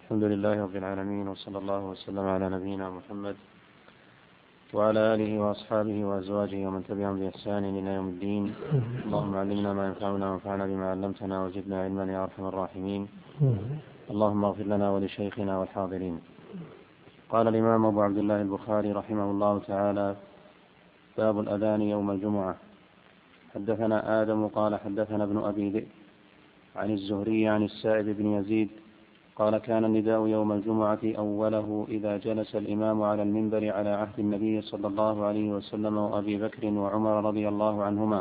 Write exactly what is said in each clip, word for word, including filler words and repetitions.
الحمد لله رب العالمين، وصلى الله وسلم على نبينا محمد وعلى آله وأصحابه وأزواجه ومن تبعهم بإحسان إلى يوم الدين. اللهم علمنا ما ينفعنا وانفعنا بما علمتنا وزدنا علما يا أرحم الراحمين. اللهم اغفر لنا ولشيخنا والحاضرين. قال الإمام أبو عبد الله البخاري رحمه الله تعالى: باب الأذان يوم الجمعة. حدثنا آدم قال حدثنا ابن أبي ذئب عن الزهري عن السائب بن يزيد قال: كان النداء يوم الجمعة أوله إذا جلس الإمام على المنبر على عهد النبي صلى الله عليه وسلم وأبي بكر وعمر رضي الله عنهما،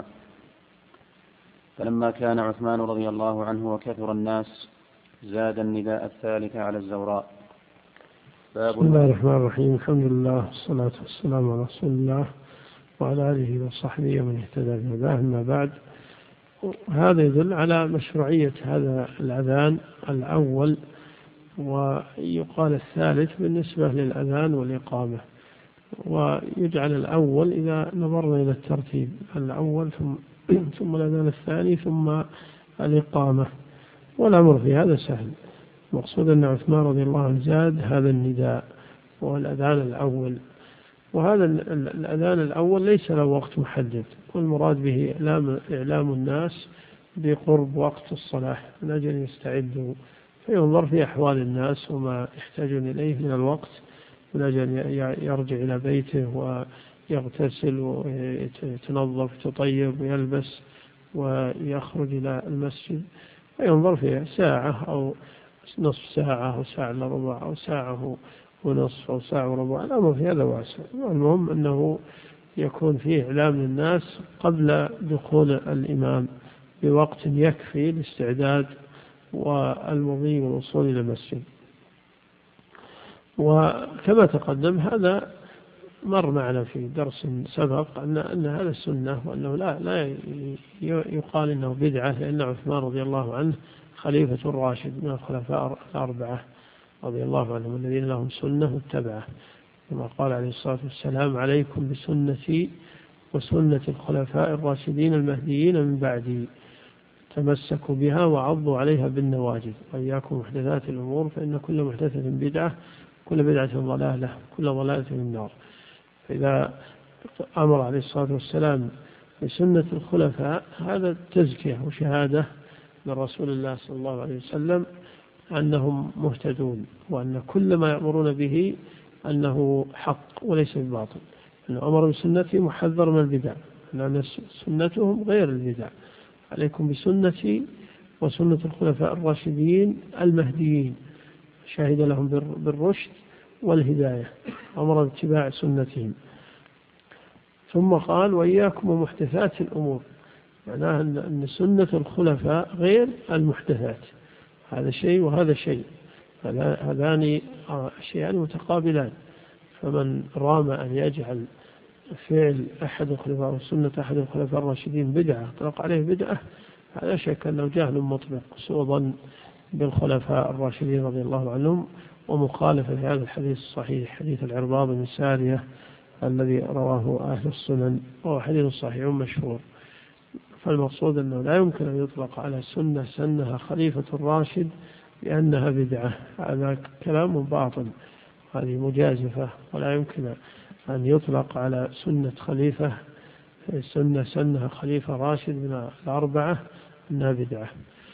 فلما كان عثمان رضي الله عنه وكثر الناس زاد النداء الثالث على الزوراء. بسم الله الرحمن الرحيم. الحمد لله والصلاة والسلام على رسول الله وعلى آله وصحبه ومن اهتدى بهداه. أما بعد، هذا يدل على مشروعية هذا الأذان الأول، ويقال الثالث بالنسبة للأذان والإقامة، ويجعل الأول إذا نظرنا إلى الترتيب: الأول ثم, ثم الأذان الثاني ثم الإقامة. والأمر في هذا سهل. مقصود أن عثمان رضي الله عنه زاد هذا النداء والأذان الأول، وهذا الأذان الأول ليس له وقت محدد، والمراد به إعلام, إعلام الناس بقرب وقت الصلاة من أجل يستعدوا، فينظر في أحوال الناس وما يحتاجون إليه من الوقت من أجل يرجع إلى بيته ويغتسل ويتنظف ويتطيب ويلبس ويخرج إلى المسجد، فينظر فيها ساعة أو نصف ساعة أو ساعة إلا ربع أو ساعة ونصف أو ساعة وربع. الأمر في هذا واسع. المهم أنه يكون فيه إعلام للناس قبل دخول الإمام بوقت يكفي الاستعداد والمضي والوصول إلى المسجد. وكما تقدم هذا مر معنا في درس سبق أن أن هذا السنة، وأنه لا لا يقال إنه بدعة، لأن عثمان رضي الله عنه خليفة الراشد من الخلفاء الأربعة رضي الله عنهم الذين لهم سنة متبعة، كما قال عليه الصلاة والسلام: عليكم بسنتي وسنة الخلفاء الراشدين المهديين من بعدي، تمسكوا بها وعضوا عليها بالنواجذ، وإياكم محدثات الأمور فإن كل محدثة بدعة كل بدعة ضلالة كل ضلالة في النار. فإذا أمر عليه الصلاة والسلام بسنة الخلفاء، هذا تزكية وشهادة من رسول الله صلى الله عليه وسلم أنهم مهتدون، وأن كل ما يأمرون به أنه حق وليس بباطل، أنه أمر بسنته محذر من البدع، لأن سنتهم غير البدع. عليكم بسنتي وسنة الخلفاء الراشدين المهديين، شهد لهم بالرشد والهداية، أمر باتباع سنتهم. ثم قال: وإياكم ومحدثات الأمور، معناه أن سنة الخلفاء غير المحدثات، هذا شيء وهذا شيء، هذان شيئان متقابلان. فمن رام أن يجعل فعل أحد الخلفاء وسنة أحد الخلفاء الراشدين بدعة أطلق عليه بدعة، هذا شك أنه جهل مطلق، سوء ظن بالخلفاء الراشدين رضي الله عنهم، ومخالفة لهذا الحديث الصحيح، حديث العرباض بن سارية الذي رواه أهل السنن، وهو حديث صحيح مشهور. فالمقصود أنه لا يمكن أن يطلق على سنة سنها خليفة الراشد بأنها بدعة، هذا كلام باطل، هذه مجازفة. ولا يمكن أن يطلق على سنة خليفة سنة سنها خليفة راشد من الأربعة أنها بدعة.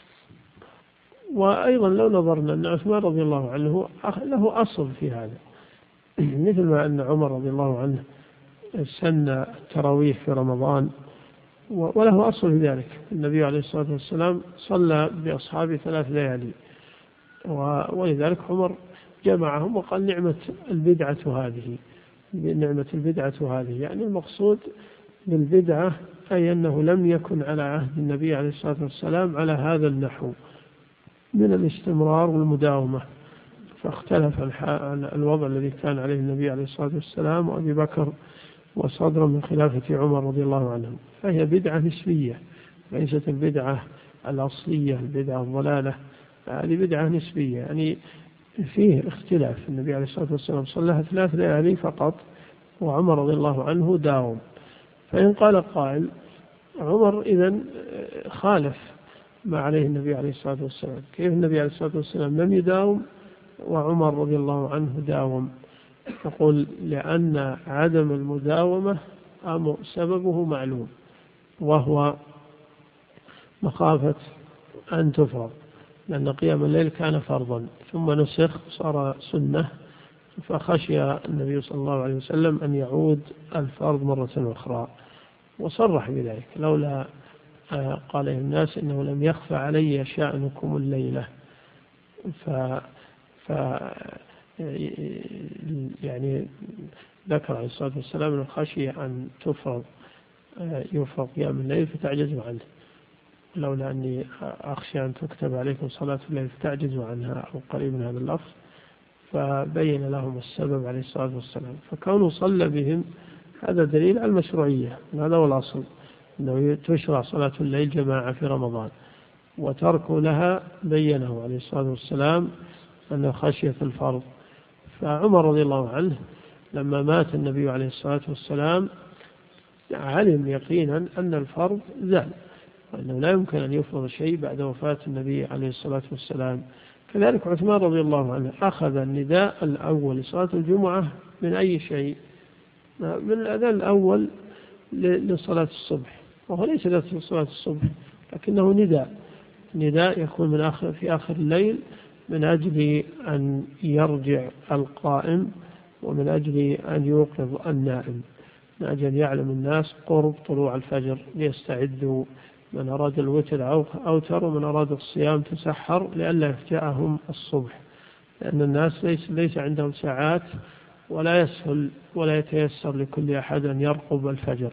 وأيضا لو نظرنا أن عثمان رضي الله عنه له أصل في هذا، مثل ما أن عمر رضي الله عنه سن التراويح في رمضان، وله أصل في ذلك. النبي عليه الصلاة والسلام صلى بأصحابه ثلاث ليالي، ولذلك عمر جمعهم وقال: نعمة البدعة هذه، نعمة البدعة هذه، يعني المقصود بالبدعة أي أنه لم يكن على عهد النبي عليه الصلاة والسلام على هذا النحو من الاستمرار والمداومة، فاختلف الوضع الذي كان عليه النبي عليه الصلاة والسلام وأبي بكر وصدر من خلافة عمر رضي الله عنه، فهي بدعة نسبية، ليست البدعة الأصلية البدعة الضلالة، هذه بدعة نسبية، يعني فيه اختلاف. النبي عليه الصلاة والسلام صلىها ثلاث ليالي فقط، وعمر رضي الله عنه داوم. فإن قال قائل: عمر إذن خالف ما عليه النبي عليه الصلاة والسلام، كيف النبي عليه الصلاة والسلام لم يداوم وعمر رضي الله عنه داوم. يقول لأن عدم المداومة سببه معلوم، وهو مخافة أن تفرض، لأن قيام الليل كان فرضا ثم نسخ صار سنة، فخشي النبي صلى الله عليه وسلم أن يعود الفرض مرة أخرى، وصرح بذلك: لولا قال الناس إنه لم يخفى علي شأنكم الليلة. ف, ف يعني ذكر عليه الصلاة والسلام أن خشي أن تفرض يفرض قيام الليل فتعجزوا عنه، لولا أني أخشى أن تكتب عليكم صلاة الليل فتعجزوا عنها، أو قريب من هذا اللفظ. فبين لهم السبب عليه الصلاة والسلام. فكونه صلى بهم هذا دليل على المشروعية، هذا هو الأصل، أنه تشرع صلاة الليل جماعة في رمضان، وترك لها بينه عليه الصلاة والسلام أنه خشية الفرض. فعمر رضي الله عنه لما مات النبي عليه الصلاة والسلام علم يقينا أن الفرض زال، وأنه لا يمكن أن يفرض شيء بعد وفاة النبي عليه الصلاة والسلام. كذلك عثمان رضي الله عنه أخذ النداء الأول لصلاة الجمعة من أي شيء؟ من الأذان الأول لصلاة الصبح، وهو ليس لصلاة الصبح لكنه نداء نداء يكون من آخر في آخر الليل، من أجل أن يرجع القائم، ومن أجل أن يوقظ النائم، من أجل أن يعلم الناس قرب طلوع الفجر ليستعدوا، من أراد الوتر أوتر، ومن أراد الصيام تسحر، لئلا يفجأهم الصبح، لأن الناس ليس, ليس عندهم ساعات، ولا يسهل ولا يتيسر لكل أحد أن يرقب الفجر.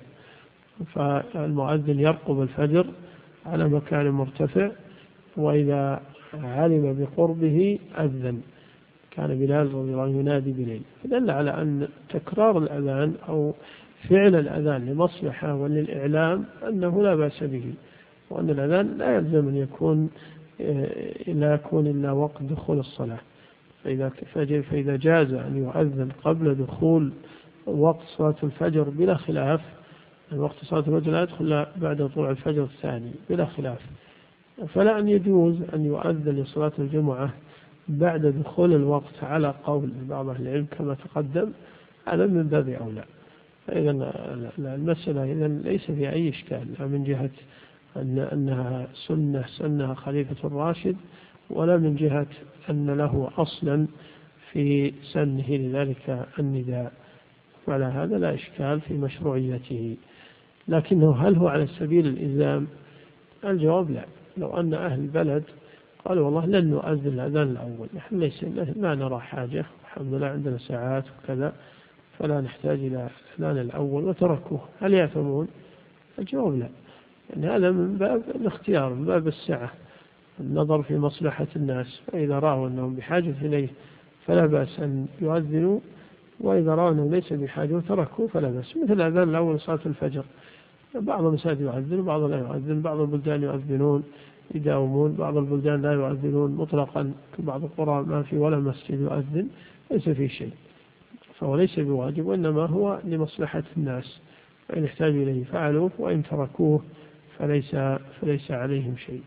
فالمؤذن يرقب الفجر على مكان مرتفع، وإذا علم بقربه أذن. كان بلال رضي الله عنه ينادي بليل، فدل على أن تكرار الأذان أو فعل الأذان لمصلحة وللإعلام أنه لا بأس به، وأن الأذان لا يلزم أن يكون لا يكون إلا وقت دخول الصلاة. فإذا, فإذا جاز أن يؤذن قبل دخول وقت صلاة الفجر بلا خلاف، وقت صلاة الفجر لا يدخل بعد طلوع الفجر الثاني بلا خلاف، فلا أن يجوز أن يؤذن لصلاة الجمعة بعد دخول الوقت على قول بعض أهل العلم كما تقدم، هذا من باب أولى. فإذا المسألة إذن ليس فيها أي إشكال، لا من جهة أن أنها سنة سنها خليفة الراشد، ولا من جهة أن له أصلا في سنه لذلك النداء، وعلى هذا لا إشكال في مشروعيته. لكنه هل هو على سبيل الإلزام؟ الجواب لا. لو أن أهل البلد قالوا والله لن نؤذن الأذان الأول، نحن ليس ما نرى حاجة، الحمد لله عندنا ساعات وكذا، فلا نحتاج إلى الأذان الأول، وتركوه، هل يعتمون؟ الجواب لا. يعني هذا من باب الاختيار، من باب السعة، النظر في مصلحة الناس، فإذا رأوا أنهم بحاجة إليه فلا بأس أن يؤذنوا، وإذا رأوا أنهم ليس بحاجة وتركوه فلا بأس. مثل الأذان الأول صلاة الفجر، بعض المساجد يؤذن، بعض لا يؤذن، بعض البلدان يؤذنون يداومون، بعض البلدان لا يؤذنون مطلقا، بعض القرى ما في ولا مسجد يؤذن، ليس فيه شيء، فهو ليس بواجب، وإنما هو لمصلحة الناس، فإن احتاجوا إليه فعلوه، وإن تركوه فليس, فليس عليهم شيء.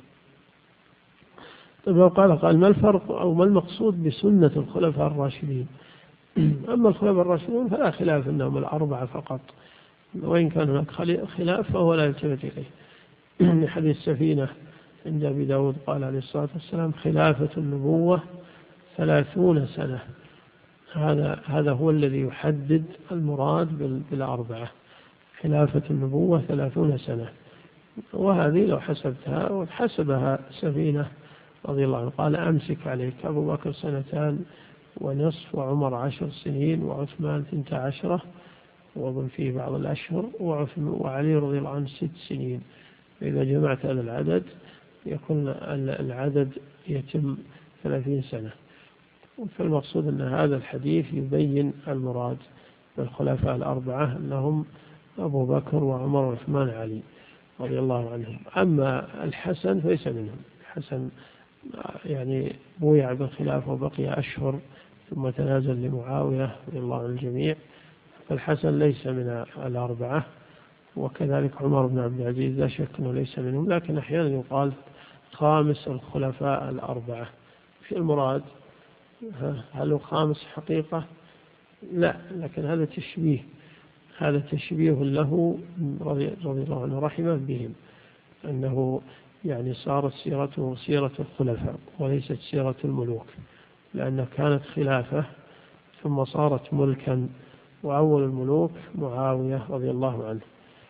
طيب لو قال قال ما الفرق أو ما المقصود بسنة الخلفاء الراشدين؟ أما الخلفاء الراشدون فلا خلاف أنهم الأربعة فقط، وإن كان هناك خلاف فهو لا يلتفت إليه. حديث السفينة عند أبي داود قال عليه الصلاة والسلام خلافة النبوة ثلاثون سنة، هذا هذا هو الذي يحدد المراد بالأربعة، خلافة النبوة ثلاثون سنة. وهذه لو حسبتها وحسبها سفينة رضي الله عنه قال أمسك عليك أبو بكر سنتان ونصف، وعمر عشر سنين، وعثمان ثنتا عشرة وظن فيه بعض الأشهر، وعلي رضي الله عنه ست سنين. فإذا جمعت هذا العدد يكون العدد يتم ثلاثين سنة. فالمقصود أن هذا الحديث يبين المراد بالخلفاء الأربعة أنهم أبو بكر وعمر وعثمان وعلي رضي الله عنهم. أما الحسن فليس منهم، الحسن يعني بويع بالخلافة وبقي أشهر ثم تنازل لمعاوية رضي الله عن الجميع، فالحسن ليس من الأربعة. وكذلك عمر بن عبد العزيز لا شك أنه ليس منهم، لكن أحيانا يقال خامس الخلفاء الأربعة. في المراد هل هو خامس حقيقة؟ لا، لكن هذا تشبيه، هذا تشبيه له رضي الله عنه رحمه بهم، أنه يعني صارت سيرته سيرة الخلفاء وليست سيرة الملوك، لأن كانت خلافة ثم صارت ملكا، وأول الملوك معاوية رضي الله عنه،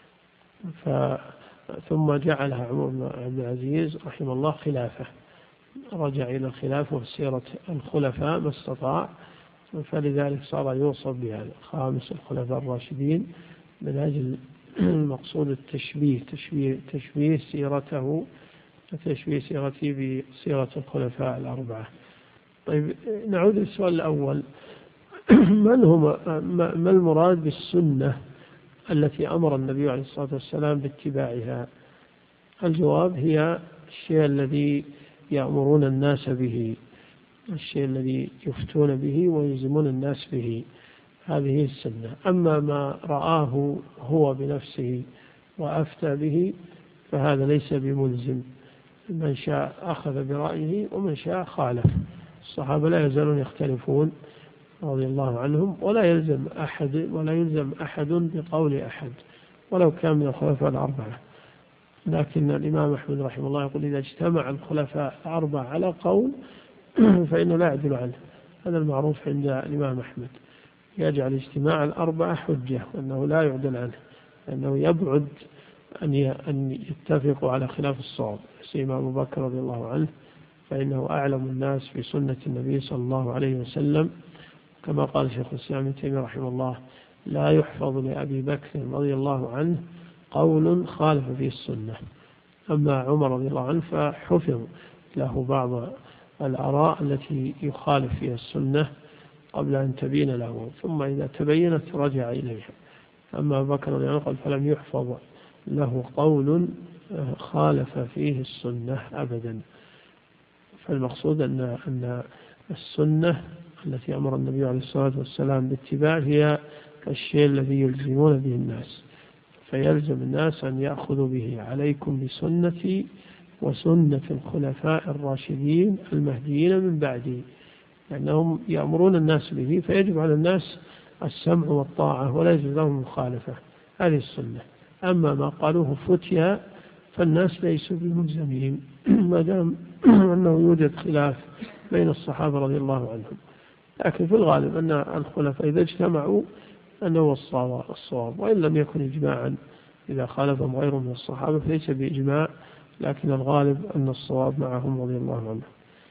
ثم جعلها عمر بن عبد العزيز رحمه الله خلافة، رجع إلى الخلافة وسيرة الخلفاء ما استطاع، فلذلك صار يوصف بهذا خامس الخلفاء الراشدين، من أجل المقصود التشبيه، تشبيه, تشبيه سيرته تشبيه سيرته بسيرة الخلفاء الأربعة. طيب نعود للسؤال الأول، من هم ما المراد بالسنة التي أمر النبي عليه الصلاة والسلام باتباعها؟ الجواب هي الشيء الذي يأمرون الناس به، الشيء الذي يفتون به ويلزمون الناس به، هذه السنة. أما ما رآه هو بنفسه وأفتى به فهذا ليس بملزم، من شاء أخذ برأيه ومن شاء خالف. الصحابة لا يزالون يختلفون رضي الله عنهم، ولا يلزم أحد ولا يلزم أحد بقول أحد ولو كان من الخلفاء الأربعة. لكن الإمام أحمد رحمه الله يقول إذا اجتمع الخلفاء الأربعة على قول فإنه لا يعدل عنه، هذا المعروف عند الإمام أحمد، يجعل اجتماع الأربعة حجة وأنه لا يعدل عنه، لأنه يبعد أن يتفقوا على خلاف الصواب. سيما أبو بكر رضي الله عنه فإنه أعلم الناس بسنة النبي صلى الله عليه وسلم، كما قال شيخ الإسلام ابن تيمية رحمه الله لا يحفظ لأبي بكر رضي الله عنه قول خالف فيه السنة. أما عمر رضي الله عنه فحفظ له بعض الآراء التي يخالف فيها السنة قبل أن تبين له، ثم إذا تبينت رجع إليها. أما أبو بكر رضي الله عنه فلم يحفظ له قول خالف فيه السنة أبدا. فالمقصود أن أن السنة التي أمر النبي عليه الصلاة والسلام باتباع هي الشيء الذي يلزمون به الناس، فيلزم الناس أن يأخذوا به، عليكم بسنتي وسنة الخلفاء الراشدين المهديين من بعدي، لأنهم يأمرون الناس به، فيجب على الناس السمع والطاعة ولا يجوز لهم مخالفة، هذه السنة. أما ما قالوه فتيا فالناس ليسوا بملزمين ما دام أنه يوجد خلاف بين الصحابة رضي الله عنهم. لكن في الغالب أن الخلفاء إذا اجتمعوا أنه الصواب، وإن لم يكن إجماعا، إذا خالفهم غيرهم من الصحابة فليس بإجماع، لكن الغالب أن الصواب معهم رضي الله عنهم.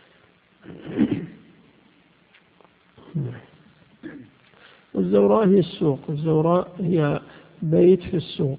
والزوراء هي السوق، الزوراء هي بيت في السوق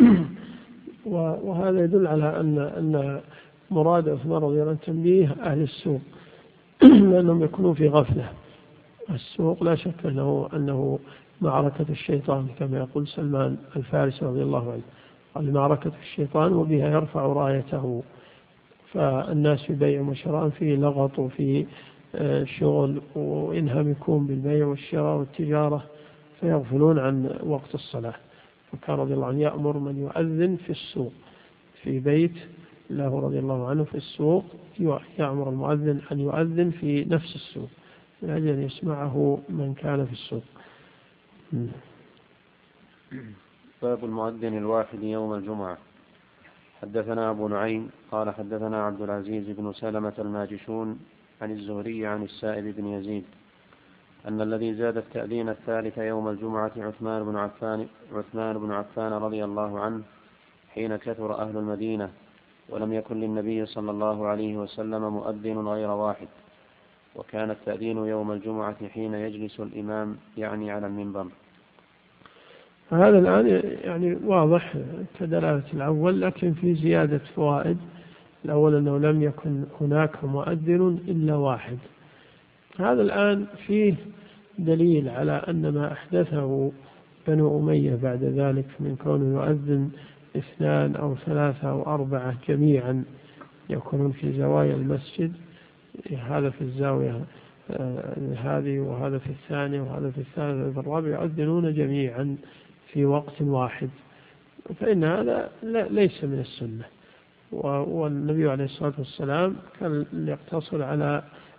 وهذا يدل على أن أن مراد عثمان رضي الله عنه تنبيه أهل السوق لأنهم يكونون في غفلة. السوق لا شك أنه أنه معركة الشيطان، كما يقول سلمان الفارسي رضي الله عنه، قال معركة الشيطان وبها يرفع رايته، فالناس في بيع وشراء، في لغط وفي شغل وإنهمكون بالبيع والشراء والتجارة، فيغفلون عن وقت الصلاة. فكان رضي الله عنه يأمر من يؤذن في السوق، في بيت له رضي الله عنه في السوق، يأمر المؤذن أن يؤذن في نفس السوق لأجل أن يسمعه من كان في السوق. باب المؤذن الواحد يوم الجمعة. حدثنا أبو نعيم قال حدثنا عبد العزيز بن سلمة الماجشون عن الزهري عن السائب بن يزيد أن الذي زاد التأذين الثالث يوم الجمعة عثمان بن عفان عثمان بن عفان رضي الله عنه حين كثر أهل المدينة ولم يكن للنبي صلى الله عليه وسلم مؤذن غير واحد، وكان التأذين يوم الجمعة حين يجلس الإمام يعني على المنبر. هذا الآن يعني واضح كدلالة الأول، لكن في زيادة فوائد. الأول أنه لم يكن هناك مؤذن إلا واحد. هذا الآن فيه دليل على أن ما أحدثه بنو أمية بعد ذلك من كونه يؤذن اثنان أو ثلاثة أو أربعة جميعا يكونون في زوايا المسجد، هذا في الزاوية هذه وهذا في الثانية وهذا في الثالثة وفي الرابعة، يؤذنون جميعا في وقت واحد، فإن هذا ليس من السنة. والنبي عليه الصلاة والسلام كان يقتصر على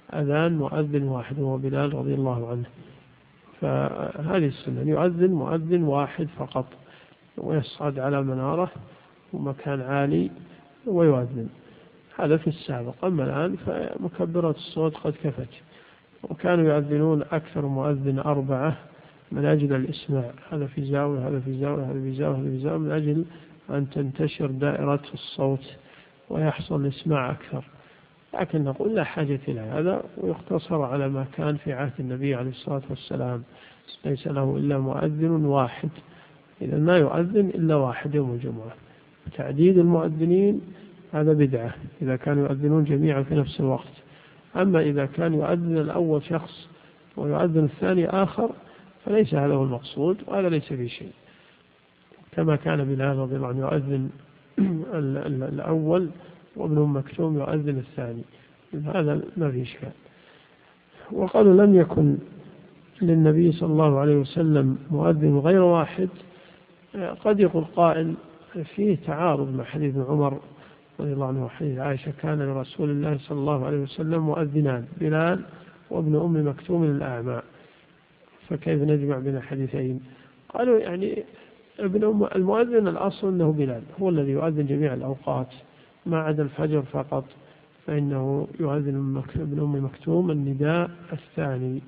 أذان مؤذن واحد وهو بلال رضي الله عنه. فهذه السنة يؤذن مؤذن واحد فقط ويصعد على منارة ومكان عالي ويؤذن. هذا في السابق. أما الآن فمكبرات الصوت قد كفت. وكانوا يؤذنون أكثر مؤذن أربعة من أجل الإسماع، هذا في زاوية هذا في زاوية هذا في زاوية هذا في زاوية، من أجل أن تنتشر دائرة الصوت ويحصل الإسماع أكثر. لكن نقول لا حاجة إلى هذا، ويقتصر على ما كان في عهد النبي عليه الصلاة والسلام، ليس له إلا مؤذن واحد. إذا ما يؤذن إلا واحد يوم الجمعة. تعديد المؤذنين هذا بدعة إذا كانوا يؤذنون جميعا في نفس الوقت. أما إذا كان يؤذن الأول شخص ويؤذن الثاني آخر فليس هذا هو المقصود، وهذا ليس في شيء، كما كان بلال رضي الله عنه يؤذن الأول وابن أم مكتوم يؤذن الثاني، هذا ما في إشكال. وقالوا لم يكن للنبي صلى الله عليه وسلم مؤذن غير واحد. قد يقول قائل فيه تعارض مع حديث عمر رضي الله عنه وحديث عائشة كان لرسول الله صلى الله عليه وسلم مؤذنان بلال وابن أم مكتوم الأعمى، فكيف نجمع بين الحديثين؟ قالوا يعني ابن أم المؤذن الأصل أنه بلال هو الذي يؤذن جميع الأوقات ما عدا الفجر فقط، فإنه يؤذن ابن أم مكتوم النداء الثاني،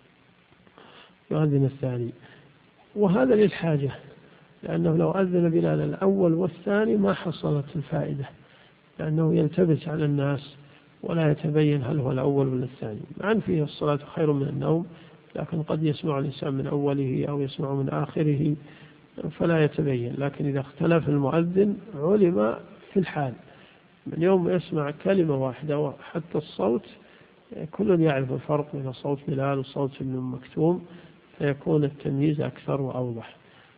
يؤذن الثاني. وهذا للحاجة، لأنه لو أذن بلال الأول والثاني ما حصلت الفائدة، لأنه يلتبس على الناس ولا يتبين هل هو الأول ولا الثاني. مع أن فيه الصلاة خير من النوم، لكن قد يسمع الإنسان من أوله أو يسمع من آخره فلا يتبين. لكن إذا اختلف المؤذن علم في الحال، من يوم يسمع كلمة واحدة حتى الصوت كل يعرف الفرق بين صوت بلال وصوت ابن أم مكتوم، فيكون التمييز أكثر وأوضح.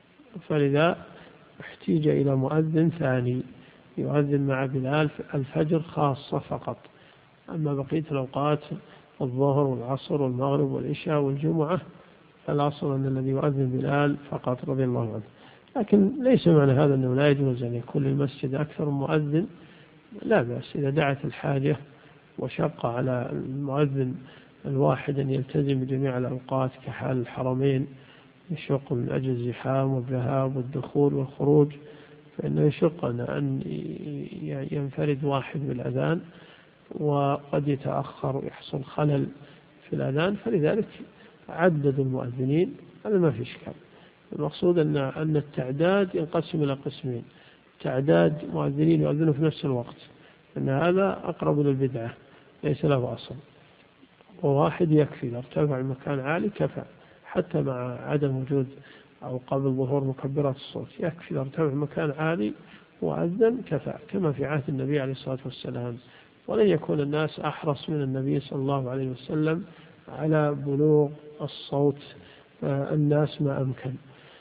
فلذا احتيج إلى مؤذن ثاني يؤذن مع بلال الفجر خاصة فقط. أما بقية الأوقات الظهر والعصر والمغرب والعشاء والجمعة فالأصل أن الذي يؤذن بلال فقط رضي الله عنه. لكن ليس معنى هذا أنه لا يجوز أن يكون المسجد أكثر مؤذن، لا بأس إذا دعت الحاجة وشق على المؤذن الواحد أن يلتزم بجميع الأوقات كحال الحرمين، يشق من أجل الزحام والذهاب والدخول والخروج، فإنه يشق أن ينفرد واحد بالأذان وقد يتأخر ويحصل خلل في الأذان، فلذلك عدد المؤذنين هذا ما في إشكال. المقصود أن أن التعداد ينقسم إلى قسمين: تعداد مؤذنين يؤذنوا في نفس الوقت، أن هذا أقرب للبدعة ليس له أصل، وواحد يكفي إذا ارتفع المكان عالي كفى، حتى مع عدم وجود أو قبل ظهور مكبرات الصوت يكفي إذا ارتفع المكان عالي وأذن كفى، كما في عهد النبي عليه الصلاة والسلام. ولن يكون الناس أحرص من النبي صلى الله عليه وسلم على بلوغ الصوت الناس ما أمكن.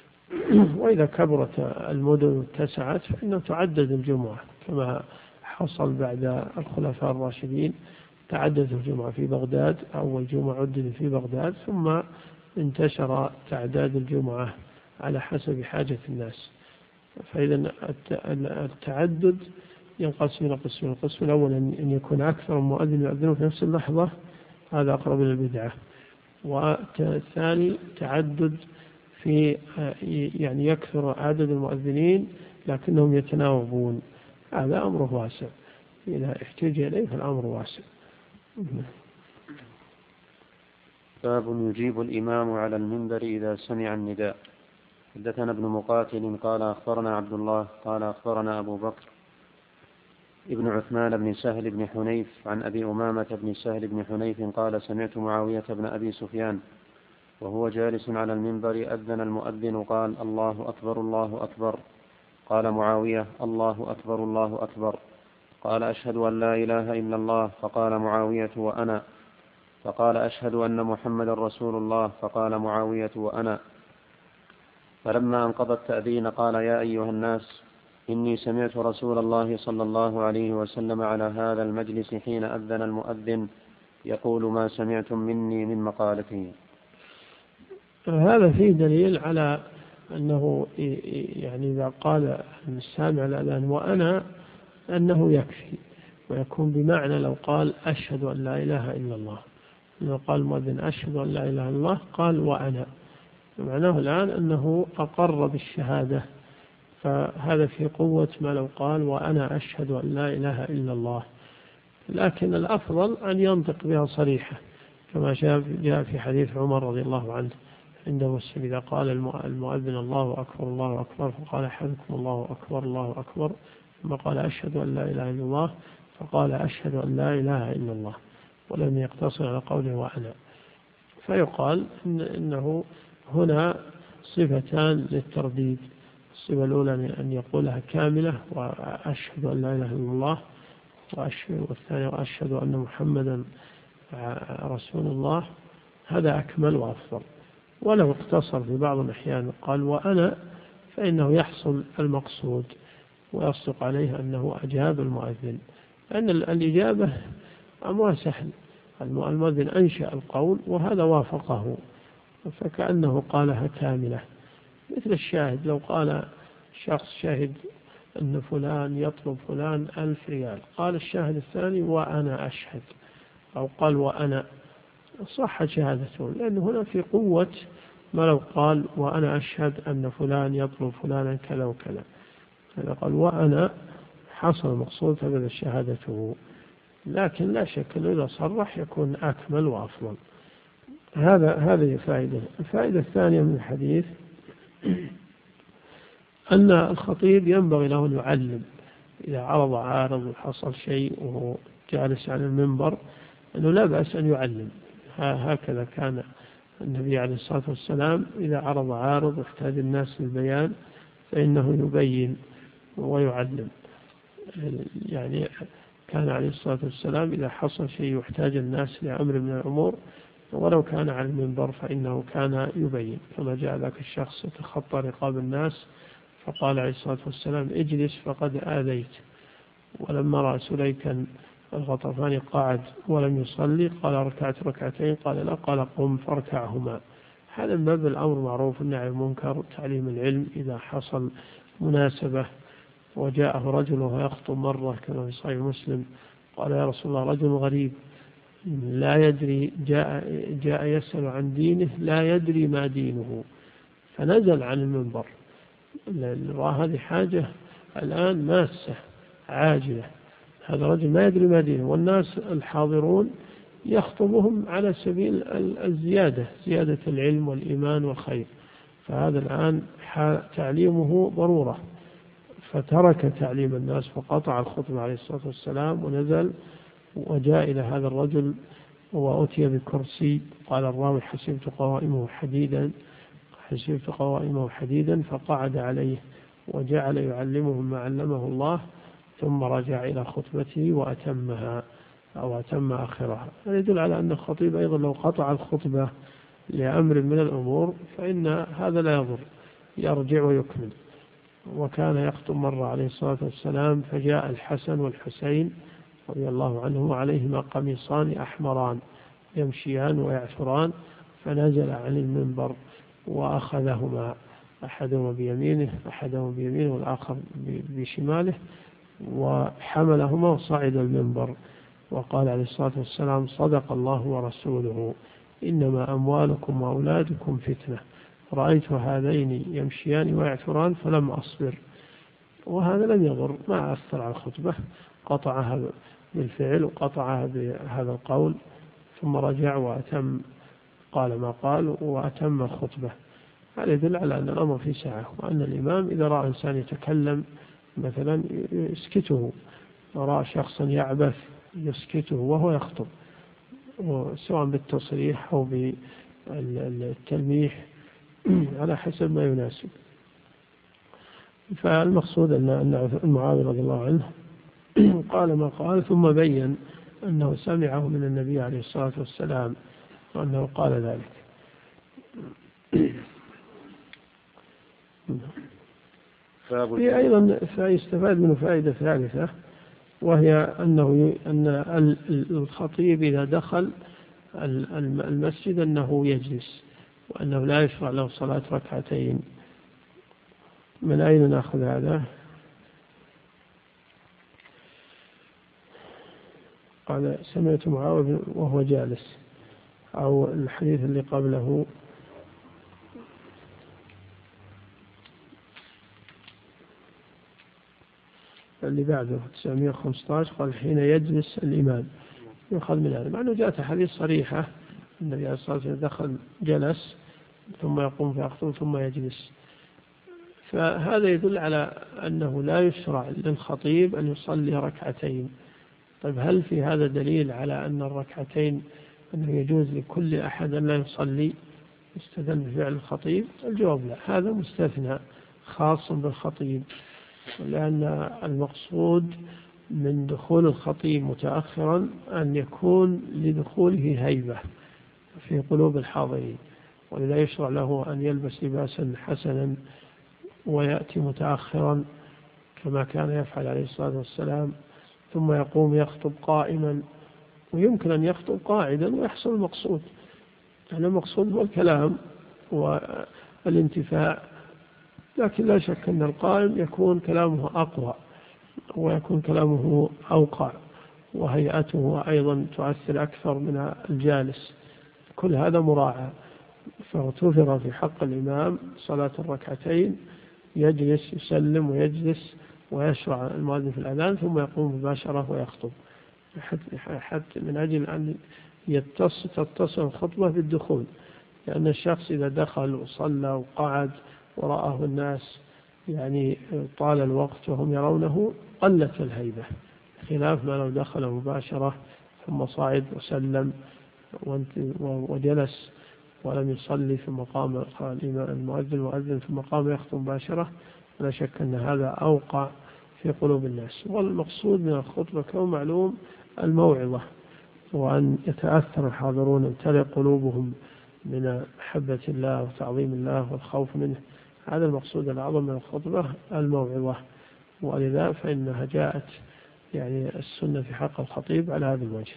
وإذا كبرت المدن واتسعت فإنه تعدد الجمعة، كما حصل بعد الخلفاء الراشدين، تعدد الجمعة في بغداد، أول جمعة عدد في بغداد، ثم انتشر تعداد الجمعة على حسب حاجة الناس. فإذا التعدد ينقسم إلى قسمين: القسم الأول أن يكون أكثر مؤذن يؤذنون في نفس اللحظة، هذا أقرب إلى البدعة. والثاني تعدد في يعني يكثر عدد المؤذنين لكنهم يتناوبون، هذا أمره واسع، إذا احتاج إليه فالأمر واسع. باب يجيب الإمام على المنبر إذا سمع النداء. حدثنا ابن مقاتل قال أخبرنا عبد الله قال أخبرنا أبو بكر ابن عثمان بن سهل بن حنيف عن أبي أمامة بن سهل بن حنيف قال سمعت معاوية بن أبي سفيان وهو جالس على المنبر أذن المؤذن قال الله أكبر الله أكبر. قال معاوية الله أكبر الله أكبر. قال أشهد أن لا إله إلا الله. فقال معاوية وأنا. فقال أشهد أن محمد رسول الله. فقال معاوية وأنا. فلما انقضى التأذين قال يا أيها الناس إني سمعت رسول الله صلى الله عليه وسلم على هذا المجلس حين أذن المؤذن يقول ما سمعتم مني من مقالته. هذا فيه دليل على أنه يعني إذا قال السامع الأذان وأنا أنه يكفي، ويكون بمعنى لو قال أشهد أن لا إله إلا الله. إنه قال المؤذن أشهد أن لا إله إلا الله، قال وأنا، معناه الآن أنه أقر بالشهادة، فهذا في قوة ما لو قال وأنا أشهد أن لا إله إلا الله. لكن الأفضل أن ينطق بها صريحة كما جاء في حديث عمر رضي الله عنه عند مسلم، إذا قال المؤذن الله أكبر الله أكبر فقال أحدكم الله أكبر الله أكبر، ثم قال أشهد أن لا إله إلا الله فقال أشهد أن لا إله إلا الله، ولم يقتصر على قوله وأنا. فيقال إن إنه هنا صفتان للترديد، الصفة الأولى أن يقولها كاملة وأشهد أن لا إله إلا الله، وأشهد والثانية وأشهد أن محمدا رسول الله، هذا أكمل وأفضل. ولو اقتصر في بعض الأحيان قال وأنا فإنه يحصل المقصود ويصدق عليه أنه أجاب المؤذن، لأن الإجابة أمر سهل، المؤذن أنشأ القول وهذا وافقه فكأنه قالها كاملة. مثل الشاهد، لو قال شخص شاهد أن فلان يطلب فلان ألف ريال، قال الشاهد الثاني وأنا أشهد، أو قال وأنا، صح شهادته، لأن هنا في قوة ما لو قال وأنا أشهد أن فلان يطلب فلانا كذا وكذا، إذا قال وأنا حصل مقصود ثبت شهادته. لكن لا شك أنه إذا صرح يكون أكمل وأفضل. هذا هذه فائدة. الفائدة الثانية من الحديث أن الخطيب ينبغي له أن يعلم إذا عرض عارض وحصل شيء وهو جالس على المنبر، أنه لا بأس أن يعلم. هكذا كان النبي عليه الصلاة والسلام إذا عرض عارض واحتاج الناس للبيان فإنه يبين ويعلم. يعني كان عليه الصلاة والسلام إذا حصل شيء يحتاج الناس لأمر من الأمور ولو كان على المنبر فإنه كان يبين، كما جاء ذاك الشخص يتخطى رقاب الناس فقال عليه الصلاة والسلام اجلس فقد آذيت. ولما رأى سليكا الغطفاني قاعد ولم يصلي قال ركعت ركعتين، قال لا، قال قم فاركعهما. هذا من باب الأمر معروف والنهي عن المنكر، تعليم العلم. إذا حصل مناسبة وجاءه رجل وهو يخطب مرة كما في صحيح مسلم قال يا رسول الله رجل غريب لا يدري، جاء, جاء يسأل عن دينه لا يدري ما دينه، فنزل عن المنبر. هذه حاجة الآن ماسة عاجلة، هذا رجل ما يدري ما دينه والناس الحاضرون يخطبهم على سبيل الزيادة، زيادة العلم والإيمان والخير، فهذا الآن تعليمه ضرورة. فترك تعليم الناس فقطع الخطبة عليه الصلاة والسلام ونزل وجاء إلى هذا الرجل وأتي بكرسي. قال الراوي حسبت قوائمه حديدا حسبت قوائمه حديدا فقعد عليه وجعل يعلمهم ما علمه الله، ثم رجع إلى خطبته وأتمها أو أتم آخرها. هذا يدل على أن الخطيب أيضا لو قطع الخطبة لأمر من الأمور فإن هذا لا يضر، يرجع ويكمل. وكان يخطب مرة عليه الصلاة والسلام فجاء الحسن والحسين رضي الله عنهما عليهما قميصان أحمران يمشيان ويعثران، فنزل عن المنبر وأخذهما أحدهما بيمينه أحدهما بيمينه والآخر بشماله وحملهما وصعد المنبر وقال عليه الصلاة والسلام صدق الله ورسوله إنما أموالكم وأولادكم فتنة، رأيت هذين يمشيان ويعثران فلم أصبر. وهذا لم يضر، ما أثر على الخطبة، قطعها بالفعل وقطعها بهذا القول، ثم رجع وأتم قال ما قال وأتم الخطبة. هذا يدل على أن الأمر في سعة، وأن الإمام إذا رأى إنسان يتكلم مثلا يسكته، ورأى شخصا يعبث يسكته وهو يخطب، سواء بالتصريح أو بالتلميح على حسب ما يناسب. فالمقصود أن معاوية رضي الله عنه قال ما قال، ثم بين أنه سمعه من النبي عليه الصلاة والسلام وأنه قال ذلك. في أيضا فيستفاد منه فائدة ثالثة، وهي أنه أن الخطيب إذا دخل المسجد أنه يجلس، وأنه لا يشرع له صلاة ركعتين. من أين نأخذ هذا؟ قال سمعت معاوية وهو جالس، أو الحديث اللي قبله اللي بعده تسعمائة وخمسة عشر قال حين يجلس الإمام يؤخذ من هذا، مع أنه جاءت حديث صريحة النبي عليه الصلاة والسلام دخل جلس ثم يقوم فيخطب ثم يجلس، فهذا يدل على أنه لا يشرع للخطيب أن يصلي ركعتين. طيب هل في هذا دليل على أن الركعتين أنه يجوز لكل أحد أن لا يصلي يستدل بفعل الخطيب؟ الجواب لا، هذا مستثنى خاص بالخطيب، لأن المقصود من دخول الخطيب متأخرا أن يكون لدخوله هيبة في قلوب الحاضرين، ولا يشرع له أن يلبس لباسا حسنا ويأتي متأخرا كما كان يفعل عليه الصلاة والسلام ثم يقوم يخطب قائما، ويمكن أن يخطب قاعدا ويحصل المقصود. يعني المقصود هو الكلام والانتفاع، لكن لا شك أن القائم يكون كلامه أقوى ويكون كلامه أوقع وهيئته أيضا تؤثر أكثر من الجالس، كل هذا مراعى. فاغتفر في حق الإمام صلاة الركعتين، يجلس يسلم ويجلس ويشرع المؤذن في الأذان ثم يقوم مباشرة ويخطب، حتى من أجل أن تتصل الخطبة بالدخول، لأن الشخص إذا دخل وصلى وقعد ورآه الناس يعني طال الوقت وهم يرونه قلت الهيبة، خلاف ما لو دخل مباشرة ثم صعد وسلم وجلس ولم يصلي ثم قام المؤذن المؤذن ثم قام يخطب مباشرة، لا شك أن هذا أوقع في قلوب الناس. والمقصود من الخطبة كما معلوم الموعظة، وأن يتأثر الحاضرون امتلئ قلوبهم من محبة الله وتعظيم الله والخوف منه، هذا المقصود الأعظم من الخطبة الموعظة. ولذا فإنها جاءت يعني السنة في حق الخطيب على هذا الوجه.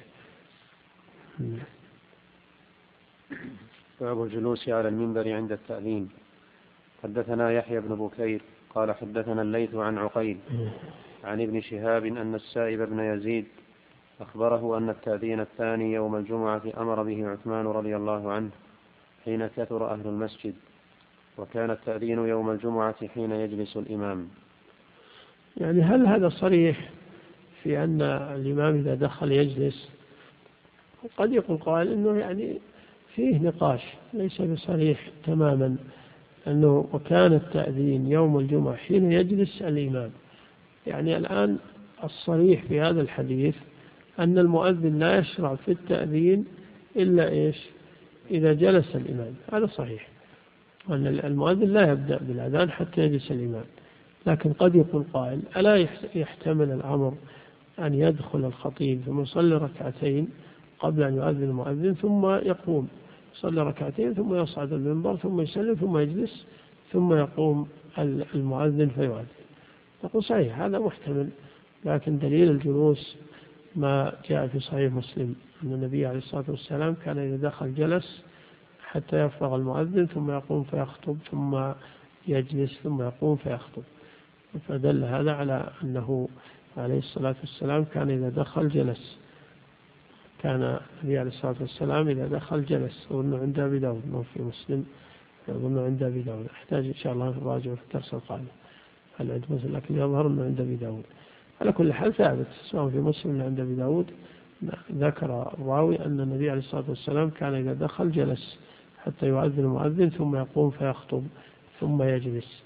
باب الجلوس على المنبر عند التأذين. حدثنا يحيى بن بكير قال حدثنا الليث عن عقيل عن ابن شهاب أن السائب بن يزيد أخبره أن التأذين الثاني يوم الجمعة أمر به عثمان رضي الله عنه حين كثر أهل المسجد، وكان التأذين يوم الجمعة حين يجلس الإمام. يعني هل هذا صريح في أن الإمام إذا دخل يجلس؟ قد يقول قائل إنه يعني فيه نقاش ليس بصريح تماما، أنه وكان التأذين يوم الجمعة حين يجلس الإمام. يعني الآن الصريح في هذا الحديث أن المؤذن لا يشرع في التأذين إلا إيش إذا جلس الإمام، هذا صحيح، وأن المؤذن لا يبدأ بالأذان حتى يجلس الإمام. لكن قد يقول قائل ألا يحتمل الأمر أن يدخل الخطيب ثم يصلي ركعتين قبل أن يؤذن المؤذن ثم يقوم يصلي ركعتين ثم يصعد المنبر ثم يسلم ثم يجلس ثم يقوم المؤذن فيؤذن؟ نقول صحيح هذا محتمل، لكن دليل الجلوس ما جاء في صحيح مسلم أن النبي عليه الصلاة والسلام كان إذا دخل جلس حتى يفرغ المؤذن ثم يقوم فيخطب ثم يجلس ثم يقوم فيخطب، فدل هذا على أنه عليه الصلاة والسلام كان إذا دخل جلس. كان النبي عليه الصلاة والسلام إذا دخل جلس، وأنه عند أبي داود ما في مسلم، وأنه عند أبي داود، أحتاج إن شاء الله نراجع في الدرس القادم هل عند مسلم، لكن يظهر أنه عند أبي داود. على كل حال ثابت سواء في مسلم عند أبي داود ذكر الراوي أن النبي عليه الصلاة والسلام كان إذا دخل جلس حتى يؤذن المؤذن ثم يقوم فيخطب ثم يجلس.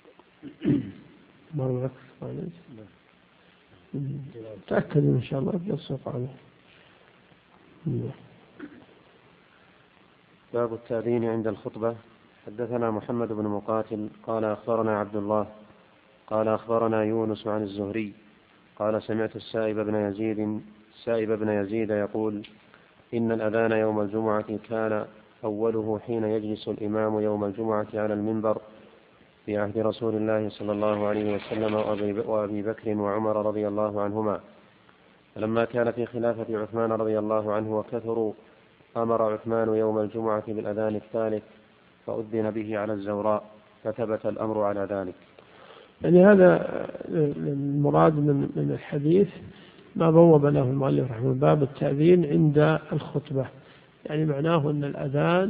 مرة تأكد إن شاء الله بيصف عنه. باب التأذين عند الخطبة. حدثنا محمد بن مقاتل قال أخبرنا عبد الله قال أخبرنا يونس عن الزهري قال سمعت السائب بن يزيد السائب بن يزيد يقول إن الأذان يوم الجمعة كان أوله حين يجلس الإمام يوم الجمعة على المنبر في عهد رسول الله صلى الله عليه وسلم وأبي بكر وعمر رضي الله عنهما، فلما كان في خلافة عثمان رضي الله عنه وكثروا أمر عثمان يوم الجمعة بالأذان الثالث فأذن به على الزوراء، فثبت الأمر على ذلك. يعني هذا المراد من الحديث ما بوب له المؤلف رحمه الله، باب التأذين عند الخطبة، يعني معناه أن الأذان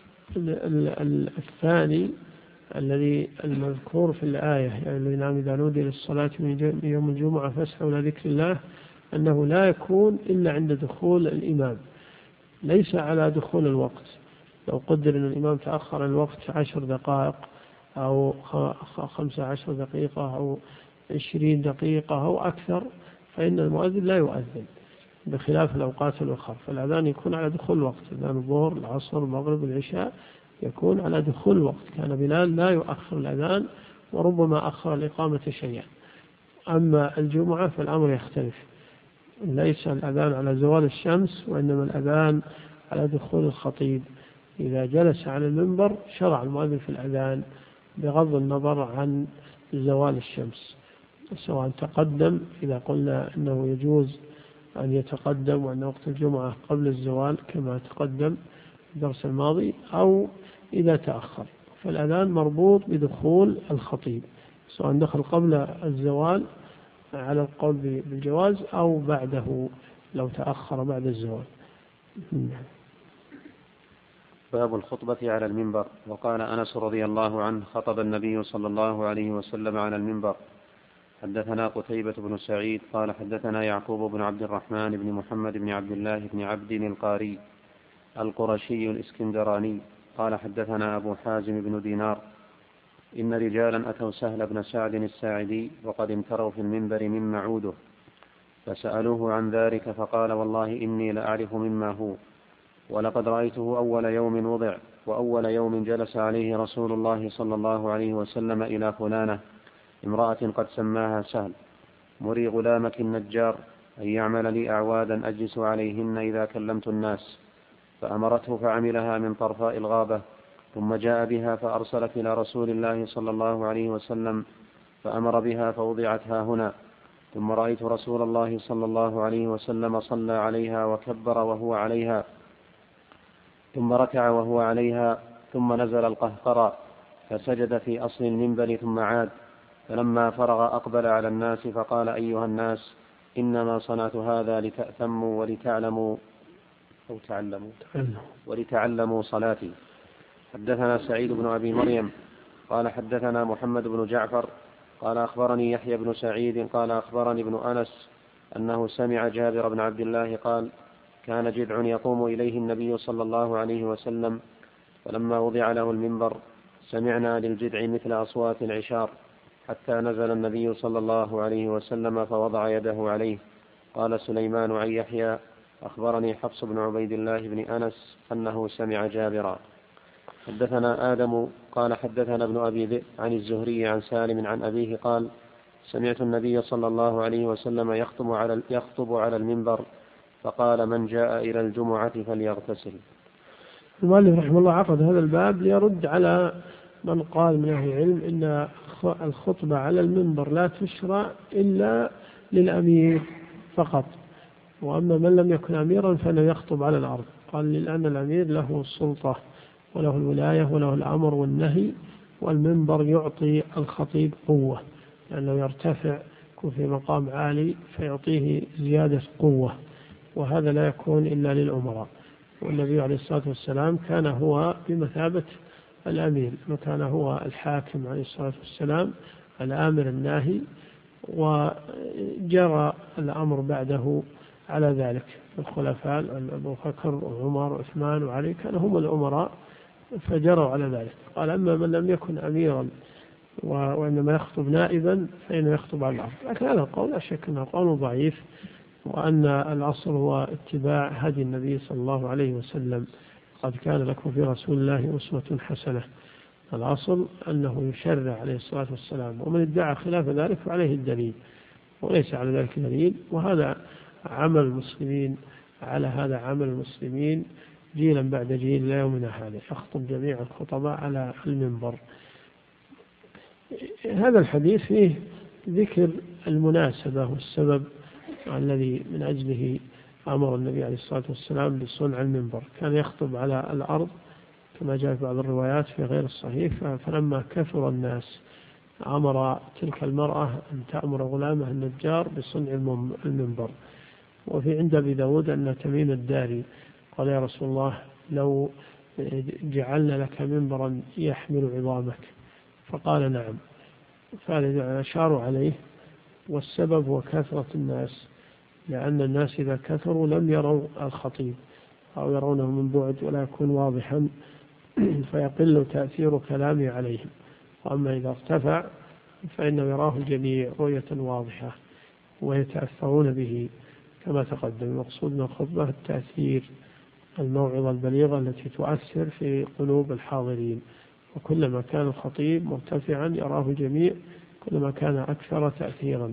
الثاني الذي المذكور في الآية يعني الإمام إذا نودي للصلاة من يوم الجمعة فاسعوا إلى ذكر الله أنه لا يكون إلا عند دخول الإمام، ليس على دخول الوقت. لو قدر أن الإمام تأخر الوقت عشر دقائق أو خمسة عشر دقيقة أو عشرين دقيقة أو أكثر فإن المؤذن لا يؤذن، بخلاف الأوقات الأخرى. فالأذان يكون على دخول الوقت، أذان الظهر العصر المغرب العشاء يكون على دخول الوقت. كان بلال لا يؤخر الأذان وربما أخر الإقامة شيئا. أما الجمعة فالأمر يختلف، ليس الأذان على زوال الشمس وإنما الأذان على دخول الخطيب. إذا جلس على المنبر شرع المؤذن في الأذان بغض النظر عن زوال الشمس، سواء تقدم إذا قلنا أنه يجوز أن يتقدم وأن وقت الجمعة قبل الزوال كما تقدم في الدرس الماضي، أو إذا تأخر. فالأذان مربوط بدخول الخطيب، سواء دخل قبل الزوال على القول بالجواز أو بعده لو تأخر بعد الزوال. باب الخطبة على المنبر. وقال أنس رضي الله عنه خطب النبي صلى الله عليه وسلم على المنبر. حدثنا قتيبة بن سعيد قال حدثنا يعقوب بن عبد الرحمن بن محمد بن عبد الله بن عبد القاري القرشي الإسكندراني قال حدثنا أبو حازم بن دينار إن رجالا أتوا سهل بن سعد الساعدي وقد امتروا في المنبر مما عوده فسألوه عن ذلك فقال والله إني لأعرف مما هو، ولقد رأيته أول يوم وضع وأول يوم جلس عليه رسول الله صلى الله عليه وسلم إلى فلانة امرأة قد سماها سهل مري غلامك النجار أن يعمل لي أعوادا أجلس عليهن إذا كلمت الناس، فأمرته فعملها من طرفاء الغابة، ثم جاء بها فأرسلت إلى رسول الله صلى الله عليه وسلم فأمر بها فوضعت ها هنا، ثم رأيت رسول الله صلى الله عليه وسلم صلى عليها وكبر وهو عليها، ثم ركع وهو عليها، ثم نزل القهقرى فسجد في أصل المنبر ثم عاد، فلما فرغ أقبل على الناس فقال أيها الناس إنما صنعت هذا لتأتموا ولتعلموا أو تعلموا ولتعلموا صلاتي. حدثنا سعيد بن أبي مريم قال حدثنا محمد بن جعفر قال أخبرني يحيى بن سعيد قال أخبرني ابن أنس أنه سمع جابر بن عبد الله قال كان جذع يقوم إليه النبي صلى الله عليه وسلم، فلما وضع له المنبر سمعنا للجذع مثل أصوات العشار حتى نزل النبي صلى الله عليه وسلم فوضع يده عليه. قال سليمان عن يحيى أخبرني حفص بن عبيد الله بن أنس أنه سمع جابرا. حدثنا آدم قال حدثنا ابن أبي ذئب عن الزهري عن سالم عن أبيه قال سمعت النبي صلى الله عليه وسلم يخطب على, يخطب على المنبر فقال من جاء إلى الجمعة فليغتسل. المؤلف رحمه الله عقد هذا الباب ليرد على من قال من أهل العلم إن الخطبة على المنبر لا تشرع إلا للأمير فقط، وأما من لم يكن أميرا فإنه يخطب على الأرض. قال لأن الأمير له السلطة وله الولاية وله الأمر والنهي، والمنبر يعطي الخطيب قوة لأنه يرتفع في مقام عالي فيعطيه زيادة قوة، وهذا لا يكون إلا للأمراء. والنبي عليه الصلاة والسلام كان هو بمثابة الأمير، وكان هو الحاكم عليه الصلاة والسلام الآمر الناهي، وجرى الأمر بعده على ذلك. الخلفاء أبو بكر وعمر وعثمان وعلي كانوا هم الأمراء فجروا على ذلك. قال أما من لم يكن أميرا وإنما يخطب نائبا فإنه يخطب على الأرض. لكن هذا القول لا شك أنه قول ضعيف، وأن الأصل هو اتباع هدي النبي صلى الله عليه وسلم. قد كان لكم في رسول الله أسوة حسنة. الأصل أنه يشرع عليه الصلاة والسلام، ومن ادعى خلاف ذلك فعليه الدليل وليس على ذلك دليل. وهذا عمل المسلمين، على هذا عمل المسلمين جيلا بعد جيل لا يومنا هذا، يخطب جميع الخطباء على المنبر. هذا الحديث فيه ذكر المناسبة والسبب الذي من أجله أمر النبي عليه الصلاة والسلام بصنع المنبر. كان يخطب على الأرض كما جاء في بعض الروايات في غير الصحيح، فلما كثر الناس أمر تلك المرأة أن تأمر غلامه النجار بصنع المنبر. وفي عند أبي داود أن تميم الداري قال يا رسول الله لو جعلنا لك منبرا يحمل عظامك، فقال نعم، فأشاروا عليه. والسبب هو كثرة الناس، لأن الناس إذا كثروا لم يروا الخطيب أو يرونه من بعد ولا يكون واضحا فيقل تأثير كلامه عليهم. وأما إذا ارتفع فإنه يراه الجميع رؤية واضحة ويتأثرون به كما تقدم. المقصود من الخطبة التأثير، الموعظة البليغة التي تؤثر في قلوب الحاضرين، وكلما كان الخطيب مرتفعا يراه الجميع كلما كان أكثر تأثيرا.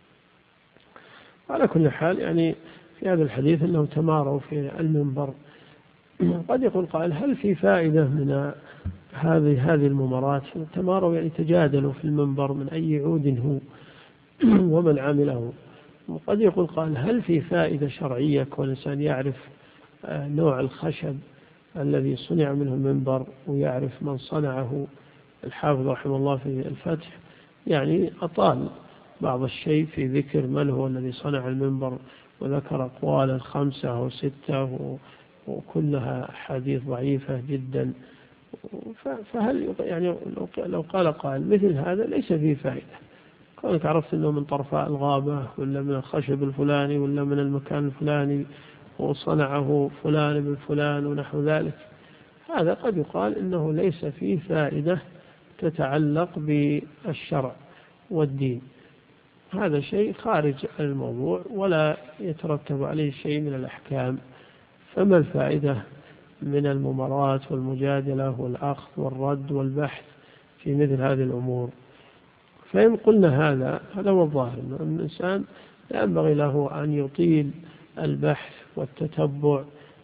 على كل حال يعني في هذا الحديث أنه تماروا في المنبر. قد يقول قائل هل في فائدة من هذه هذه الممارات؟ تماروا يعني تجادلوا في المنبر من أي عود هو ومن عمله. وقد يقول قائل هل في فائدة شرعية كون الإنسان يعرف نوع الخشب الذي صنع منه المنبر ويعرف من صنعه؟ الحافظ رحمه الله في الفتح يعني أطال بعض الشيء في ذكر من هو الذي صنع المنبر، وذكر أقوالا خمسة أو ستة وكلها حديث ضعيفة جدا. فهل يعني لو قال قائل مثل هذا ليس فيه فائدة، كونك عرفت أنه من طرفاء الغابة ولا من الخشب الفلاني ولا من المكان الفلاني وصنعه فلان بن فلان ونحو ذلك، هذا قد يقال إنه ليس فيه فائدة تتعلق بالشرع والدين. هذا شيء خارج الموضوع ولا يترتب عليه شيء من الأحكام. فما الفائدة من الممارات والمجادلة والأخذ والرد والبحث في مثل هذه الأمور؟ فإن قلنا هذا هذا هو الظاهر، أن الإنسان لا ينبغي له أن يطيل البحث والتتبع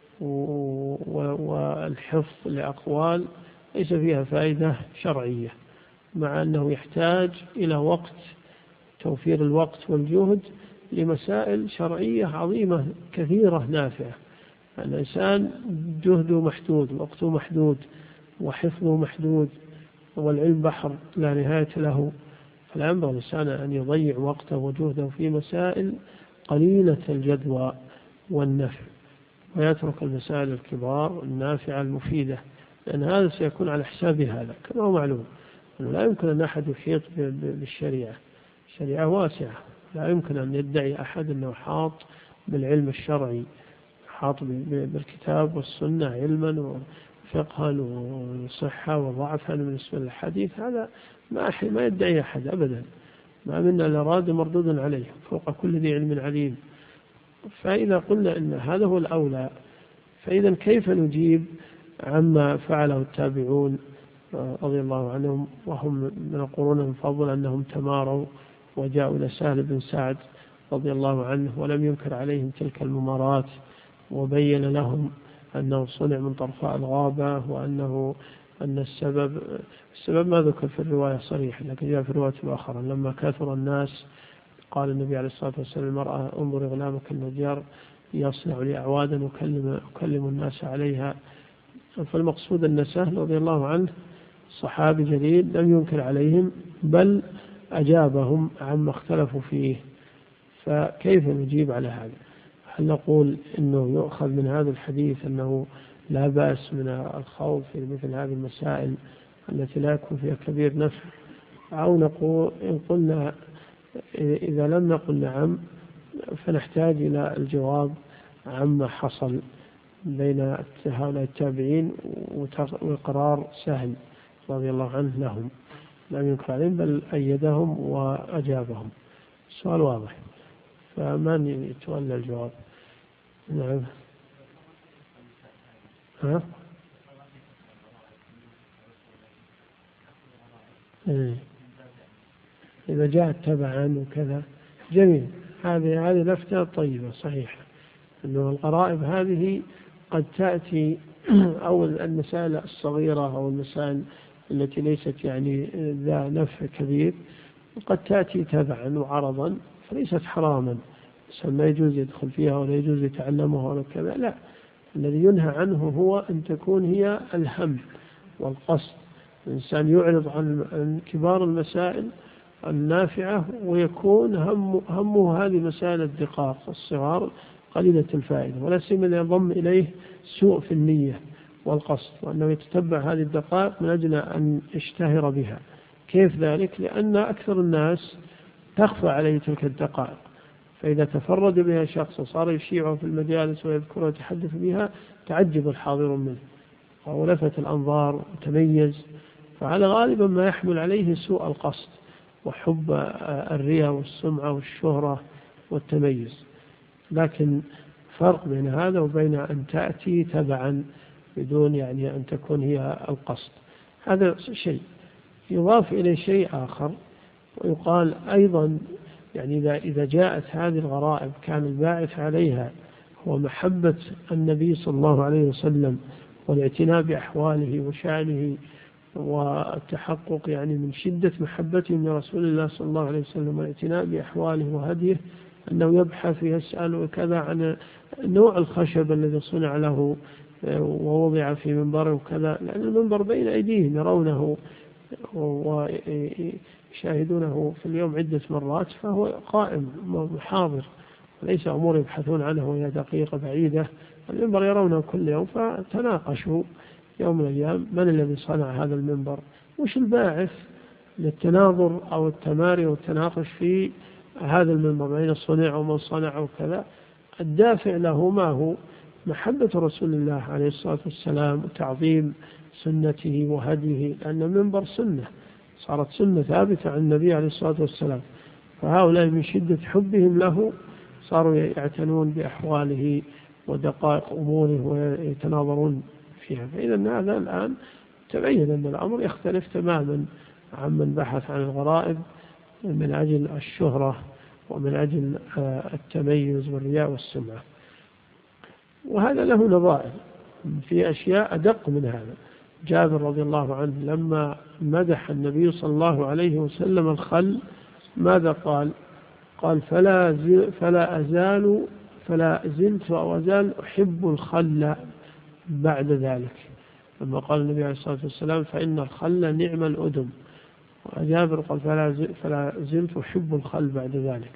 والحفظ لأقوال ليس فيها فائدة شرعية، مع أنه يحتاج إلى وقت، توفير الوقت والجهد لمسائل شرعية عظيمة كثيرة نافعة. الإنسان جهده محدود، وقته محدود، وحفظه محدود، والعلم بحر لا نهاية له. فلا ينبغي الإنسان أن يضيع وقته وجهده في مسائل قليلة الجدوى والنفع، ويترك المسائل الكبار النافعة المفيدة، لأن هذا سيكون على حساب هذا. كما هو معلوم أنه لا يمكن أن أحد يحيط بالشريعة، الشريعة واسعة، لا يمكن أن يدعي أحد أنه حاط بالعلم الشرعي، حاط بالكتاب والسنة علما وفقها وصحة وضعفا بالنسبة للحديث. هذا ما ما يدعي أحد أبدا، ما منا الأراد مردود عليه فوق كل ذي علم عليم. فإذا قلنا أن هذا هو الأولى، فإذا كيف نجيب عما فعله التابعون رضي الله عنهم وهم من القرون المفضلة أنهم تماروا وجاءوا إلى سهل بن سعد رضي الله عنه ولم ينكر عليهم تلك الممارات، وبين لهم أنه صنع من طرفاء الغابة، وأنه أن السبب السبب ما ذكر في الرواية صريح، لكن جاء في الرواية الأخرى لما كثر الناس قال النبي عليه الصلاة والسلام المرأة انظر غلامك النجار يصنع لي أعوادا وكلم, وكلم الناس عليها. فالمقصود أن سهل رضي الله عنه صحابي جليل لم ينكر عليهم بل أجابهم عما اختلفوا فيه. فكيف نجيب على هذا؟ هل نقول إنه يؤخذ من هذا الحديث أنه لا بأس من الخوض في مثل هذه المسائل التي لا يكون فيها كبير نفع، أو نقول إن قلنا إذا لم نقل نعم فنحتاج إلى الجواب عما حصل بين هؤلاء التابعين وإقرار سهل رضي الله عنه لهم، لم ينكر عليهم بل أيدهم وأجابهم. السؤال واضح، فمن يتولى الجواب؟ نعم. ها؟ إيه. إذا جاءت تبعا وكذا جميل، هذه هذه لفتة طيبة صحيحة، أنه الغرائب هذه قد تأتي أو المسائل الصغيرة أو المسائل التي ليست يعني ذا نفع كبير قد تأتي تبعا وعرضا فليست حراما، ما يجوز يدخل فيها ولا يجوز يتعلمها ولا كذا، لا. الذي ينهى عنه هو أن تكون هي الهم والقصد، الإنسان يعرض عن كبار المسائل النافعة ويكون هم همه هذه مسائل الدقاق الصغار قليلة الفائدة، ولا سيما إذا ينضم إليه سوء في النية والقصد، وأنه يتتبع هذه الدقائق من أجل أن يشتهر بها. كيف ذلك؟ لأن أكثر الناس تخفى عليه تلك الدقائق، فإذا تفرد بها شخص وصار يشيعه في المجالس ويذكره ويتحدث بها تعجب الحاضر منه ولفت الأنظار وتميز، فعلى غالبا ما يحمل عليه سوء القصد وحب الرياء والسمعة والشهرة والتميز. لكن فرق بين هذا وبين أن تأتي تبعا بدون يعني أن تكون هي القصد. هذا شيء. يضاف إليه شيء آخر ويقال أيضا يعني إذا إذا جاءت هذه الغرائب كان الباعث عليها هو محبة النبي صلى الله عليه وسلم والاعتناء بأحواله وشأنه والتحقق يعني من شدة محبته لرسول الله صلى الله عليه وسلم والاعتناء بأحواله وهديه، أنه يبحث ويسأل وكذا عن نوع الخشب الذي صنع له ووضع في منبره وكذا، لأن المنبر بين أيديهم يرونه ويشاهدونه في اليوم عدة مرات، فهو قائم محاضر وليس أمور يبحثون عنه وهي دقيقة بعيدة. المنبر يرونه كل يوم، فتناقشوا يوم من الأيام من الذي صنع هذا المنبر، وش الباعث للتناظر أو التماري والتناقش في هذا المنبر، أين صنع ومن صنع وكذا. الدافع له ما هو؟ محبة رسول الله عليه الصلاة والسلام وتعظيم سنته وهديه، لأن المنبر سنة صارت سنة ثابتة عن النبي عليه الصلاة والسلام، فهؤلاء من شدة حبهم له صاروا يعتنون بأحواله ودقائق أموره ويتناظرون فيها. فإذا هذا الآن تبين أن الأمر يختلف تماما عمن بحث عن الغرائب من أجل الشهرة ومن أجل التميز والرياء والسمعة. وهذا له نظائر في أشياء أدق من هذا. جابر رضي الله عنه لما مدح النبي صلى الله عليه وسلم الخل ماذا قال؟ قال فلا, فلا أزال فلا زلت أو أزال أحب الخل بعد ذلك. لما قال النبي عليه الصلاة والسلام فإن الخل نعم الأدم، وجابر قال فلا, فلا زلت أحب الخل بعد ذلك.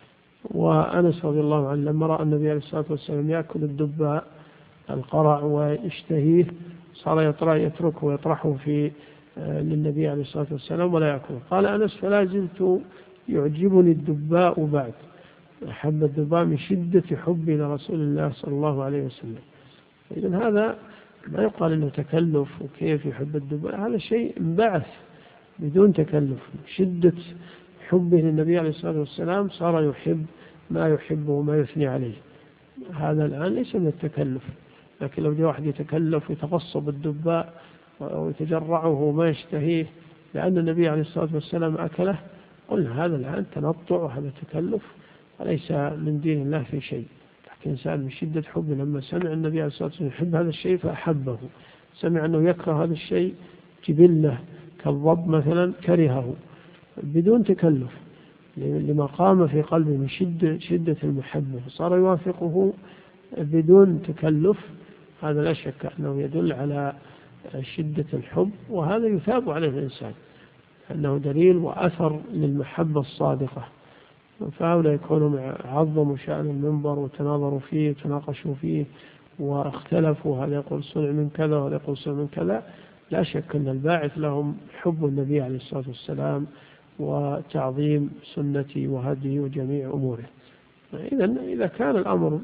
وأنس رضي الله عنه لما رأى النبي عليه الصلاة والسلام يأكل الدباء القرع ويشتهيه صار يطرح يتركه ويطرحه في للنبي عليه الصلاة والسلام ولا يأكله. قال أنس فلا زلت يعجبني الدباء بعد، أحب الدباء من شدة حبي لرسول الله صلى الله عليه وسلم. إذن هذا ما يقال أنه تكلف وكيف يحب الدباء، هذا شيء انبعث بدون تكلف. شدة حبه للنبي عليه الصلاة والسلام صار يحب ما يحبه وما يثني عليه. هذا الآن ليس من التكلف، لكن لو جاء واحد يتكلف ويتغصب الدباء ويتجرعه وما يشتهيه لأن النبي عليه الصلاة والسلام أكله، قلنا هذا الآن تنطع وهذا تكلف وليس من دين الله في شيء. لكن إنسان من شدة حبه لما سمع النبي عليه الصلاة والسلام يحب هذا الشيء فأحبه، سمع أنه يكره هذا الشيء جبلة كالضب مثلا كرهه بدون تكلف لما قام في قلبه من شدة, شدة المحبة فصار يوافقه بدون تكلف. هذا لا شك أنه يدل على شدة الحب، وهذا يثاب عليه الإنسان أنه دليل وأثر للمحبة الصادقة. فهؤلاء يكونوا عظموا شأن المنبر وتناظروا فيه وتناقشوا فيه واختلفوا، هذا يقول صنع من كذا وهذا يقول صنع من كذا. لا شك أن الباعث لهم حب النبي عليه الصلاة والسلام وتعظيم سنته وهديه وجميع أموره. إذن إذا كان الأمر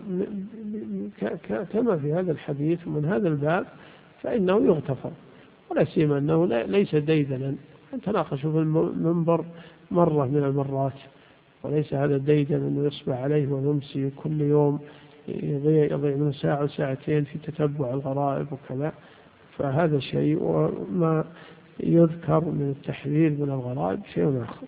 كما في هذا الحديث من هذا الباب فإنه يغتفر، ولا سيما أنه ليس ديدنا أن تناقشوا في المنبر مرة من المرات، وليس هذا ديدنا أنه يصبح عليه ويمسي كل يوم يضيع, يضيع من ساعة وساعتين في تتبع الغرائب وكذا. فهذا شيء، وما يذكر من التحذير من الغرائب شيء آخر.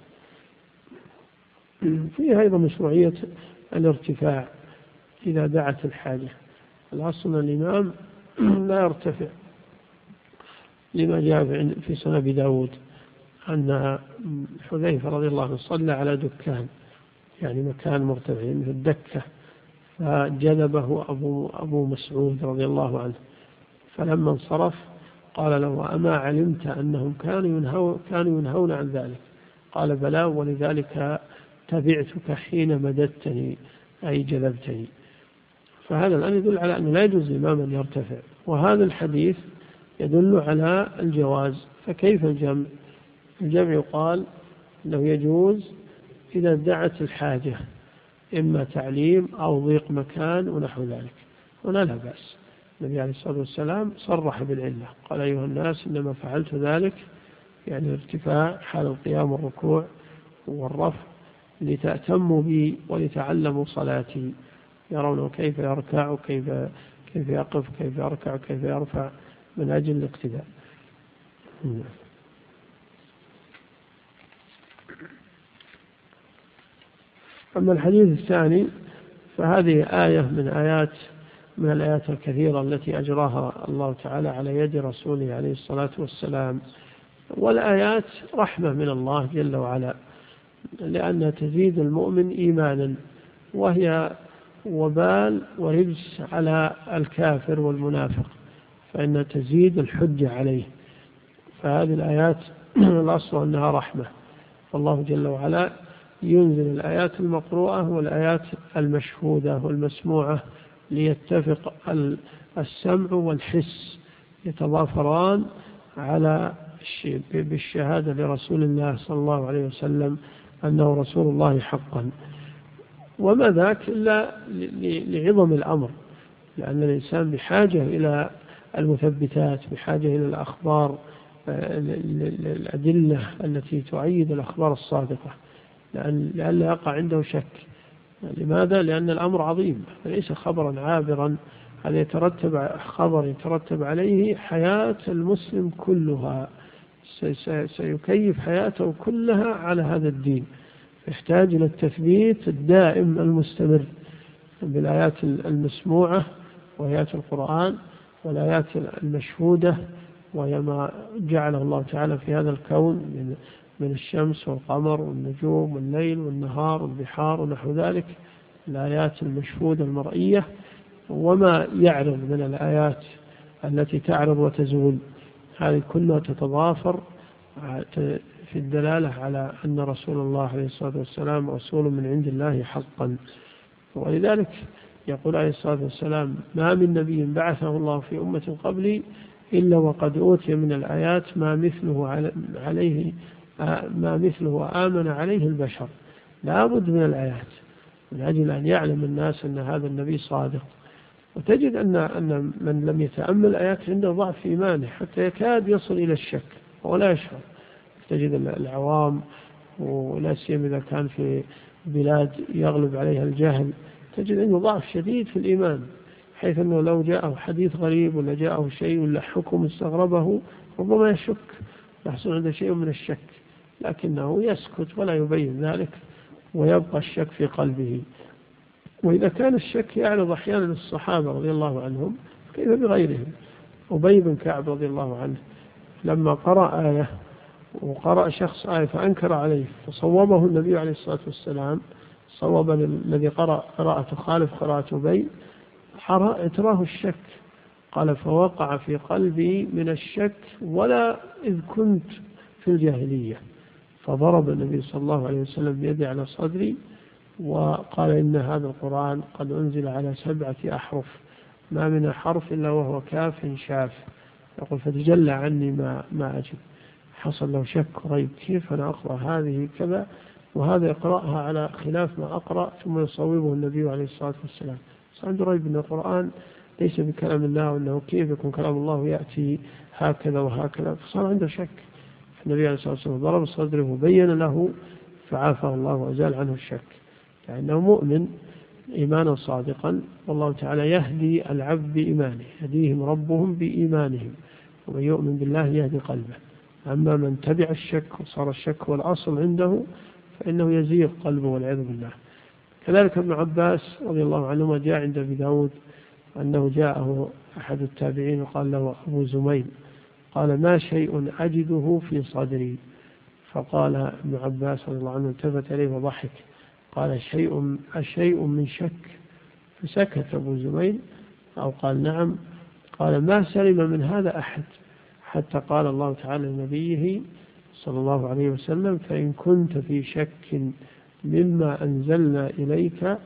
فيها أيضا مشروعية الارتفاع إذا دعت الحاجة. الأصل الإمام لا يرتفع لما جاء في سنة أبي داود أن حذيفة رضي الله عنه صلى على دكان، يعني مكان مرتفع مثل الدكة، فجذبه أبو, أبو مسعود رضي الله عنه، فلما انصرف قال له أما علمت أنهم كانوا ينهون, كانوا ينهون عن ذلك؟ قال بلى، ولذلك تبعتك حين مددتني أي جذبتني. فهذا الآن يدل على أنه لا يجوز الإمام أن يرتفع، وهذا الحديث يدل على الجواز. فكيف الجمع؟ الجمع يقال أنه يجوز إذا دعت الحاجة، إما تعليم أو ضيق مكان ونحو ذلك، هنا لا بأس. النبي عليه الصلاة والسلام صرح بالعلة، قال أيها الناس إنما فعلت ذلك يعني ارتفاع حال القيام والركوع والرفع لتأتموا بي ولتعلموا صلاتي، يرون كيف يركع وكيف كيف يقف كيف يركع كيف يرفع من أجل الاقتداء. أما الحديث الثاني فهذه آية من آيات من الآيات الكثيرة التي أجراها الله تعالى على يد رسوله عليه الصلاة والسلام، والآيات رحمة من الله جل وعلا، لأنها تزيد المؤمن إيمانا، وهي وبال ورجس على الكافر والمنافق، فإنها تزيد الحجة عليه. فهذه الآيات الأصل أنها رحمة، فالله جل وعلا ينزل الآيات المقروءة والآيات المشهودة والمسموعة ليتفق السمع والحس، يتضافران على بالشهادة لرسول الله صلى الله عليه وسلم أنه رسول الله حقا. وما ذاك إلا لعظم الأمر، لأن الإنسان بحاجة إلى المثبتات، بحاجة إلى الأخبار الأدلة التي تؤيد الأخبار الصادقة، لأن لأن يقع عنده شك. لماذا؟ لأن الأمر عظيم، ليس خبرا عابرا، هذا يترتب خبر يترتب عليه حياة المسلم كلها، سيكيف حياته كلها على هذا الدين، يحتاج إلى التثبيت الدائم المستمر بالآيات المسموعة وآيات القرآن والآيات المشهودة، وهي ما جعله الله تعالى في هذا الكون من من الشمس والقمر والنجوم والليل والنهار والبحار ونحو ذلك، الآيات المشهودة المرئية، وما يعرض من الآيات التي تعرض وتزول، هذه كلها تتضافر في الدلالة على أن رسول الله عليه الصلاة والسلام رسول من عند الله حقا. ولذلك يقول عليه الصلاة والسلام: ما من نبي بعثه الله في أمة قبلي إلا وقد أوتي من الآيات ما مثله عليه ما مثله آمن عليه البشر. لا بد من الآيات من أجل أن يعلم الناس أن هذا النبي صادق. وتجد أن أن من لم يتأمل الآيات عنده ضعف في إيمانه، حتى يكاد يصل إلى الشك ولا يشعر. تجد العوام ولا سيما إذا كان في بلاد يغلب عليها الجهل، تجد أنه ضعف شديد في الإيمان، حيث أنه لو جاءه حديث غريب ولا جاءه شيء ولا حكم استغربه ربما يشك، يحصل عنده شيء من الشك، لكنه يسكت ولا يبين ذلك ويبقى الشك في قلبه. وإذا كان الشك يعرض أحيانا للصحابة رضي الله عنهم، كيف بغيرهم؟ أبي بن كعب رضي الله عنه لما قرأ آية وقرأ شخص آية فأنكر عليه فصوبه النبي عليه الصلاة والسلام، صوب الذي قرأ قراءة خالف قراءة أبي، اعتراه الشك، قال: فوقع في قلبي من الشك ولا إذ كنت في الجاهلية. فضرب النبي صلى الله عليه وسلم بيده على صدري وقال: إن هذا القرآن قد أنزل على سبعة أحرف ما من حرف إلا وهو كاف شاف. يقول: فتجلى عني ما ما أجب، حصل له شك ريب، كيف أنا أقرأ هذه كذا وهذا يقرأها على خلاف ما أقرأ، ثم يصوبه النبي عليه الصلاة والسلام. عنده ريب أن القرآن ليس بكلام الله، وأنه كيف يكون كلام الله يأتي هكذا وهكذا، فصار عنده شك. النبي عليه الصلاة والسلام ضرب صدره وبين له فعافى الله وأزال عنه الشك، لأنه يعني مؤمن إيمانا صادقا، والله تعالى يهدي العبد بإيمانه، يهديهم ربهم بإيمانهم، ومن يؤمن بالله يهدي قلبه. أما من تبع الشك وصار الشك هو الأصل عنده فإنه يزيغ قلبه والعياذ بالله. كذلك ابن عباس رضي الله عنهما جاء عند أبي داود أنه جاءه أحد التابعين وقال له أبو زميل، قال: ما شيء أجده في صدري؟ فقال ابن عباس رضي الله عنه التفت إليه وضحك، قال: شيء أشيء من شك؟ فسكت أبو زميل أو قال: نعم. قال: ما سلم من هذا أحد، حتى قال الله تعالى لنبيه صلى الله عليه وسلم: فإن كنت في شك مما أنزلنا إليك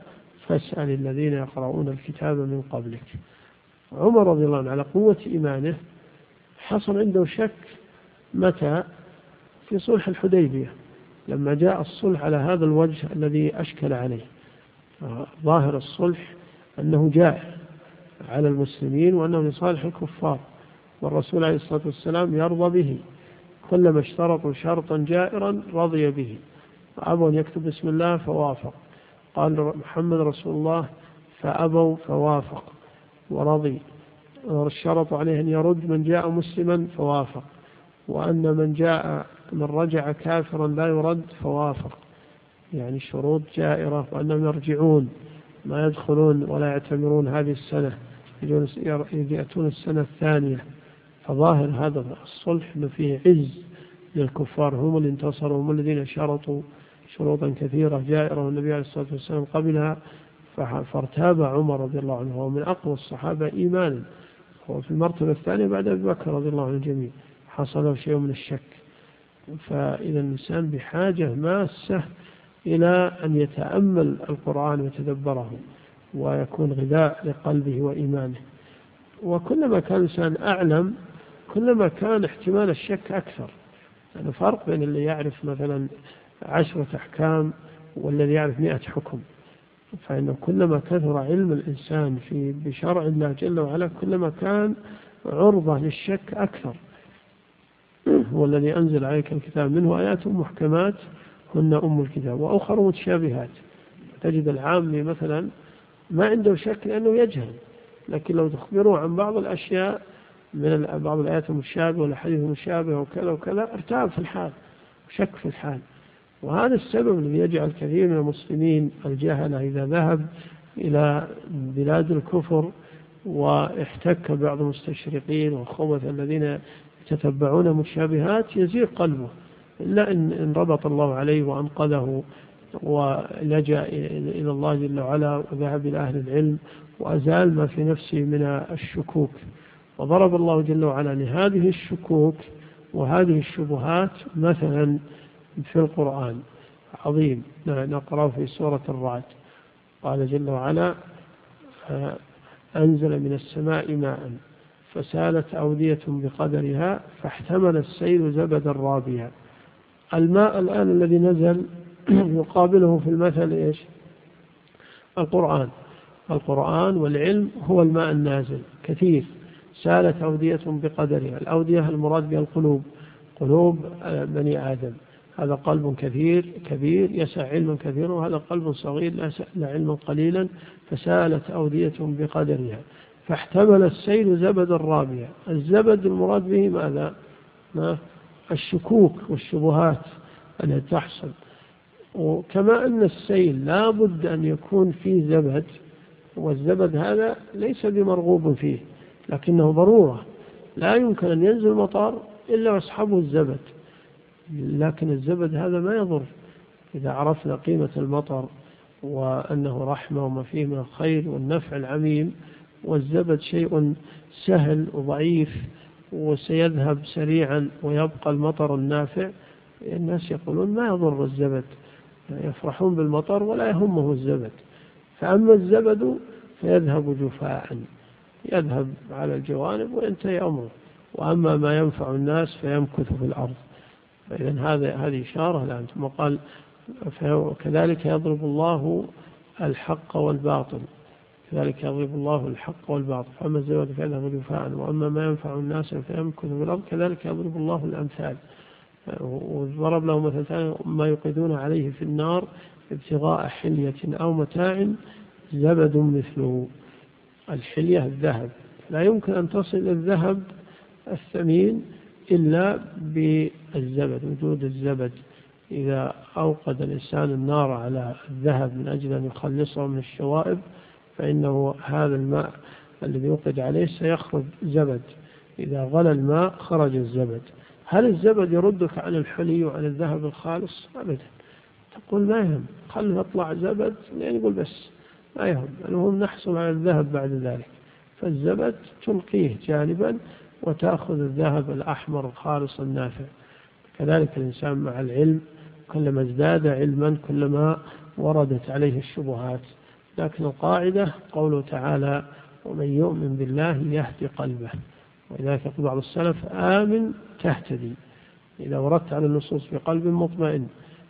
فاسأل الذين يقرؤون الكتاب من قبلك. عمر رضي الله عنه على قوة إيمانه حصل عنده شك متى؟ في صلح الحديبية، لما جاء الصلح على هذا الوجه الذي أشكل عليه. ظاهر الصلح أنه جاء على المسلمين وأنه لصالح الكفار، والرسول عليه الصلاة والسلام يرضى به، كلما اشترطوا شرطا جائرا رضي به. أبوا أن يكتب بسم الله فوافق، قال محمد رسول الله فأبوا فوافق ورضي. الشرط عليه أن يرد من جاء مسلما فوافق، وأن من جاء من رجع كافرا لا يرد فوافق، يعني شروط جائرة، وأنهم يرجعون ما يدخلون ولا يعتمرون هذه السنة، يأتون السنة الثانية. فظاهر هذا الصلح أنه فيه عز للكفار، هم اللي انتصروا، هم الذين شرطوا شروطا كثيرة جائرة والنبي عليه الصلاة والسلام قبلها. فارتاب عمر رضي الله عنه، هو من أقوى الصحابة إيمانا، هو في المرتبة الثانية بعد أبي بكر رضي الله عنه الجميع، حصل شيء من الشك. فإذا الإنسان بحاجة ماسة إلى أن يتأمل القرآن ويتدبره ويكون غذاء لقلبه وإيمانه. وكلما كان الإنسان أعلم كلما كان احتمال الشك أكثر. يعني فرق بين اللي يعرف مثلا عشرة أحكام والذي يعرف مئة حكم. فإنه كلما كثر علم الإنسان في بشرع الله جل وعلا كلما كان عرضة للشك أكثر. والذي أنزل عليك الكتاب منه آيات محكمات هن أم الكتاب وأخر متشابهات. تجد العامي مثلا ما عنده شك لأنه يجهل، لكن لو تخبره عن بعض الأشياء من بعض الآيات المشابهة والحديث المشابه وكذا وكذا ارتاب في الحال وشك في الحال. وهذا السبب الذي يجعل كثير من المسلمين الجهلة إذا ذهب إلى بلاد الكفر واحتك بعض المستشرقين والخوث الذين يتتبعون متشابهات يزيغ قلبه، إلا إن ربط الله عليه وأنقذه ولجأ إلى الله جل وعلا وذهب إلى أهل العلم وأزال ما في نفسه من الشكوك. وضرب الله جل وعلا لهذه الشكوك وهذه الشبهات مثلا في القرآن عظيم نقرأه في سورة الرعد. قال جل وعلا أنزل من السماء ماء فسالت أودية بقدرها فاحتمل السيل زبدا رابيا. الماء الآن الذي نزل يقابله في المثل إيش؟ القرآن. القرآن والعلم هو الماء النازل كثير. سالت أودية بقدرها، الأودية المراد بها القلوب، قلوب بني آدم. هذا قلب كثير كبير يسع علما كثيرا، وهذا قلب صغير لا يسع علما قليلا. فسالت أودية بقدرها فاحتمل السيل زبدا رابيا. الزبد المراد به ماذا؟ ما؟ الشكوك والشبهات التي تحصل. وكما أن السيل لا بد أن يكون فيه زبد، والزبد هذا ليس بمرغوب فيه لكنه ضرورة، لا يمكن أن ينزل مطر إلا ويصحبه الزبد، لكن الزبد هذا ما يضر إذا عرفنا قيمة المطر وأنه رحمة وما فيه من الخير والنفع العميم. والزبد شيء سهل وضعيف وسيذهب سريعا ويبقى المطر النافع. الناس يقولون ما يضر الزبد، يفرحون بالمطر ولا يهمه الزبد. فأما الزبد فيذهب جفاء، يذهب على الجوانب وينتهي أمره. وأما ما ينفع الناس فيمكث في الأرض. فإذن هذا هذه إشارة لأن ثم قال كذلك يضرب الله الحق والباطل، كذلك يضرب الله الحق والباطل. فأما الزبد فيذهب جفاء وأما ما ينفع الناس فيمكث في الأرض كذلك يضرب الله الأمثال. وضرب له مثل ثاني ما يوقدون عليه في النار ابتغاء حلية أو متاع زبد مثله. الحلية الذهب، لا يمكن أن تصل الذهب الثمين إلا بالزبد، وجود الزبد. إذا أوقد الإنسان النار على الذهب من أجل أن يخلصه من الشوائب فإنه هذا الماء الذي يوقد عليه سيخرج زبد. إذا غلى الماء خرج الزبد. هل الزبد يردك عن الحلي وعن الذهب الخالص؟ أبدا. تقول ما يهم، خلنا يطلع زبد، يعني يقول بس ما يهم، المهم نحصل على الذهب بعد ذلك. فالزبد تلقيه جانبا وتأخذ الذهب الأحمر الخالص النافع. كذلك الإنسان مع العلم كلما ازداد علما كلما وردت عليه الشبهات، لكن القاعدة قوله تعالى ومن يؤمن بالله يهدي قلبه، ولذلك يقول بعض السلف آمن تهتدي. إذا وردت على النصوص بقلب مطمئن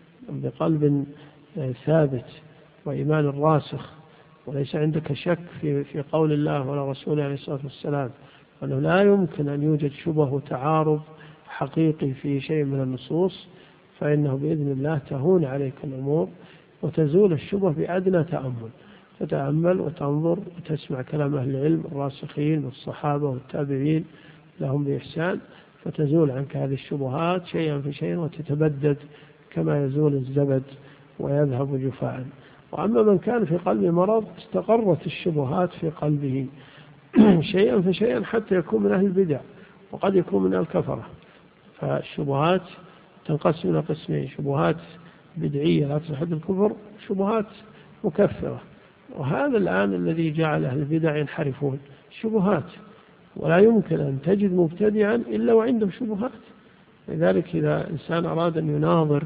بقلب ثابت وإيمان راسخ، وليس عندك شك في في قول الله ولا رسوله عليه الصلاة والسلام، وأنه لا يمكن أن يوجد شبه وتعارض حقيقي في شيء من النصوص، فإنه بإذن الله تهون عليك الأمور وتزول الشبه بأدنى تأمل. تتأمل وتنظر وتسمع كلام أهل العلم الراسخين والصحابة والتابعين لهم بإحسان، فتزول عنك هذه الشبهات شيئا فشيئا وتتبدد كما يزول الزبد ويذهب جفاء. وأما من كان في قلبه مرض استقرت الشبهات في قلبه شيئا فشيئا حتى يكون من أهل البدع وقد يكون من الكفرة. فالشبهات تنقسم إلى قسمين: شبهات بدعية لا تصل حد الكفر، شبهات مكفرة. وهذا الآن الذي جعل أهل البدع ينحرفون شبهات، ولا يمكن أن تجد مبتدعا إلا وعنده شبهات. لذلك إذا إنسان أراد أن يناظر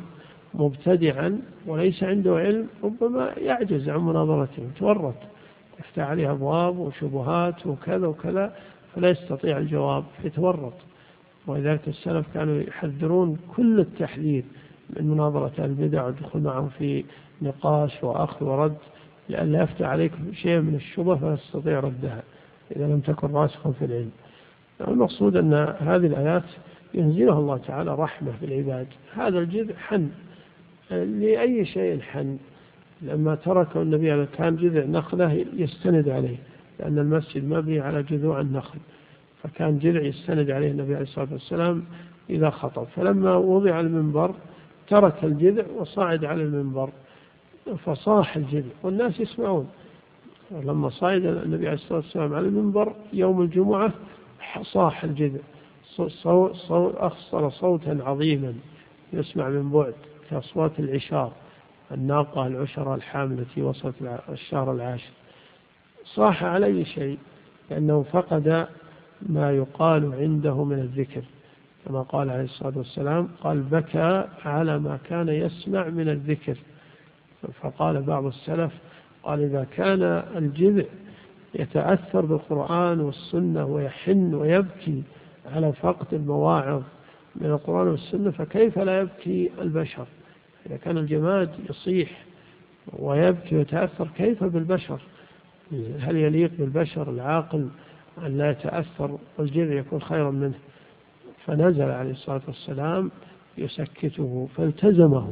مبتدعا وليس عنده علم ربما يعجز عن مناظرته، يتورط، يفتح عليه أبواب وشبهات وكذا وكذا فلا يستطيع الجواب، يتورط. ولذلك السلف كانوا يحذرون كل التحذير من مناظرة البدع والدخول معهم في نقاش وأخذ ورد، لأن لا يفتح عليك شيء من الشبه فلا تستطيع ردها إذا لم تكن راسخا في العلم. المقصود أن هذه الآيات ينزلها الله تعالى رحمة بالعباد. هذا الجذع حن لأي شيء حن، لما تركه النبي عليه كان جذع نخلة يستند عليه، لأن المسجد مبني على جذوع النخل، فكان جذع يستند عليه النبي عليه الصلاة والسلام إذا خطب. فلما وضع المنبر ترك الجذع وصعد على المنبر فصاح الجذع والناس يسمعون. لما صعد النبي عليه الصلاة والسلام على المنبر يوم الجمعة صاح الجذع، صو صو أخصر صوتا عظيما يسمع من بعد كأصوات العشار، الناقة العشرة الحاملة التي وصلت الشهر العاشر. صاح على أي شيء؟ لأنه فقد ما يقال عنده من الذكر، كما قال عليه الصلاة والسلام قال بكى على ما كان يسمع من الذكر. فقال بعض السلف قال إذا كان الجذع يتأثر بالقرآن والسنة ويحن ويبكي على فقد المواعظ من القرآن والسنة فكيف لا يبكي البشر؟ إذا كان الجماد يصيح ويبكي ويتأثر كيف بالبشر؟ هل يليق بالبشر العاقل أن لا يتأثر والجذع يكون خيرا منه؟ فنزل عليه الصلاة والسلام يسكته فالتزمه،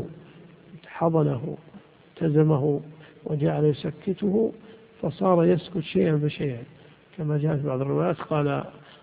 حضنه التزمه وجعل يسكته فصار يسكت شيئا فشيئا، كما جاء في بعض الروايات قال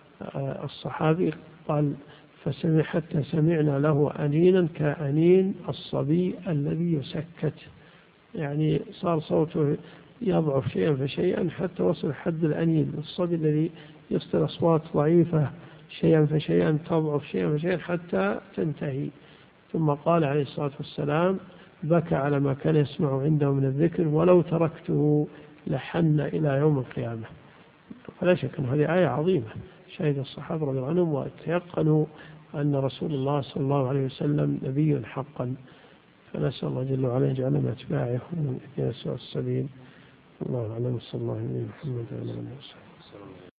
الصحابي قال فسمع حتى سمعنا له أنينا كأنين الصبي الذي يسكت، يعني صار صوته يضعف شيئا فشيئا حتى وصل حد الأنين، الصبي الذي يصدر أصوات ضعيفة شيئا فشيئا تضعف شيئا فشيئا حتى تنتهي. ثم قال عليه الصلاة والسلام بكى على ما كان يسمع عنده من الذكر ولو تركته لحن إلى يوم القيامة. فلا شك أن هذه آية عظيمة شهد الصحابة رضي الله عنهم وتيقنوا أن رسول الله صلى الله عليه وسلم نبي حقا. فنسأل الله جل وعلا يجعلنا من أتباعه ومن اهدنا السبيل. الله أعلم. صلى الله عليه وسلم.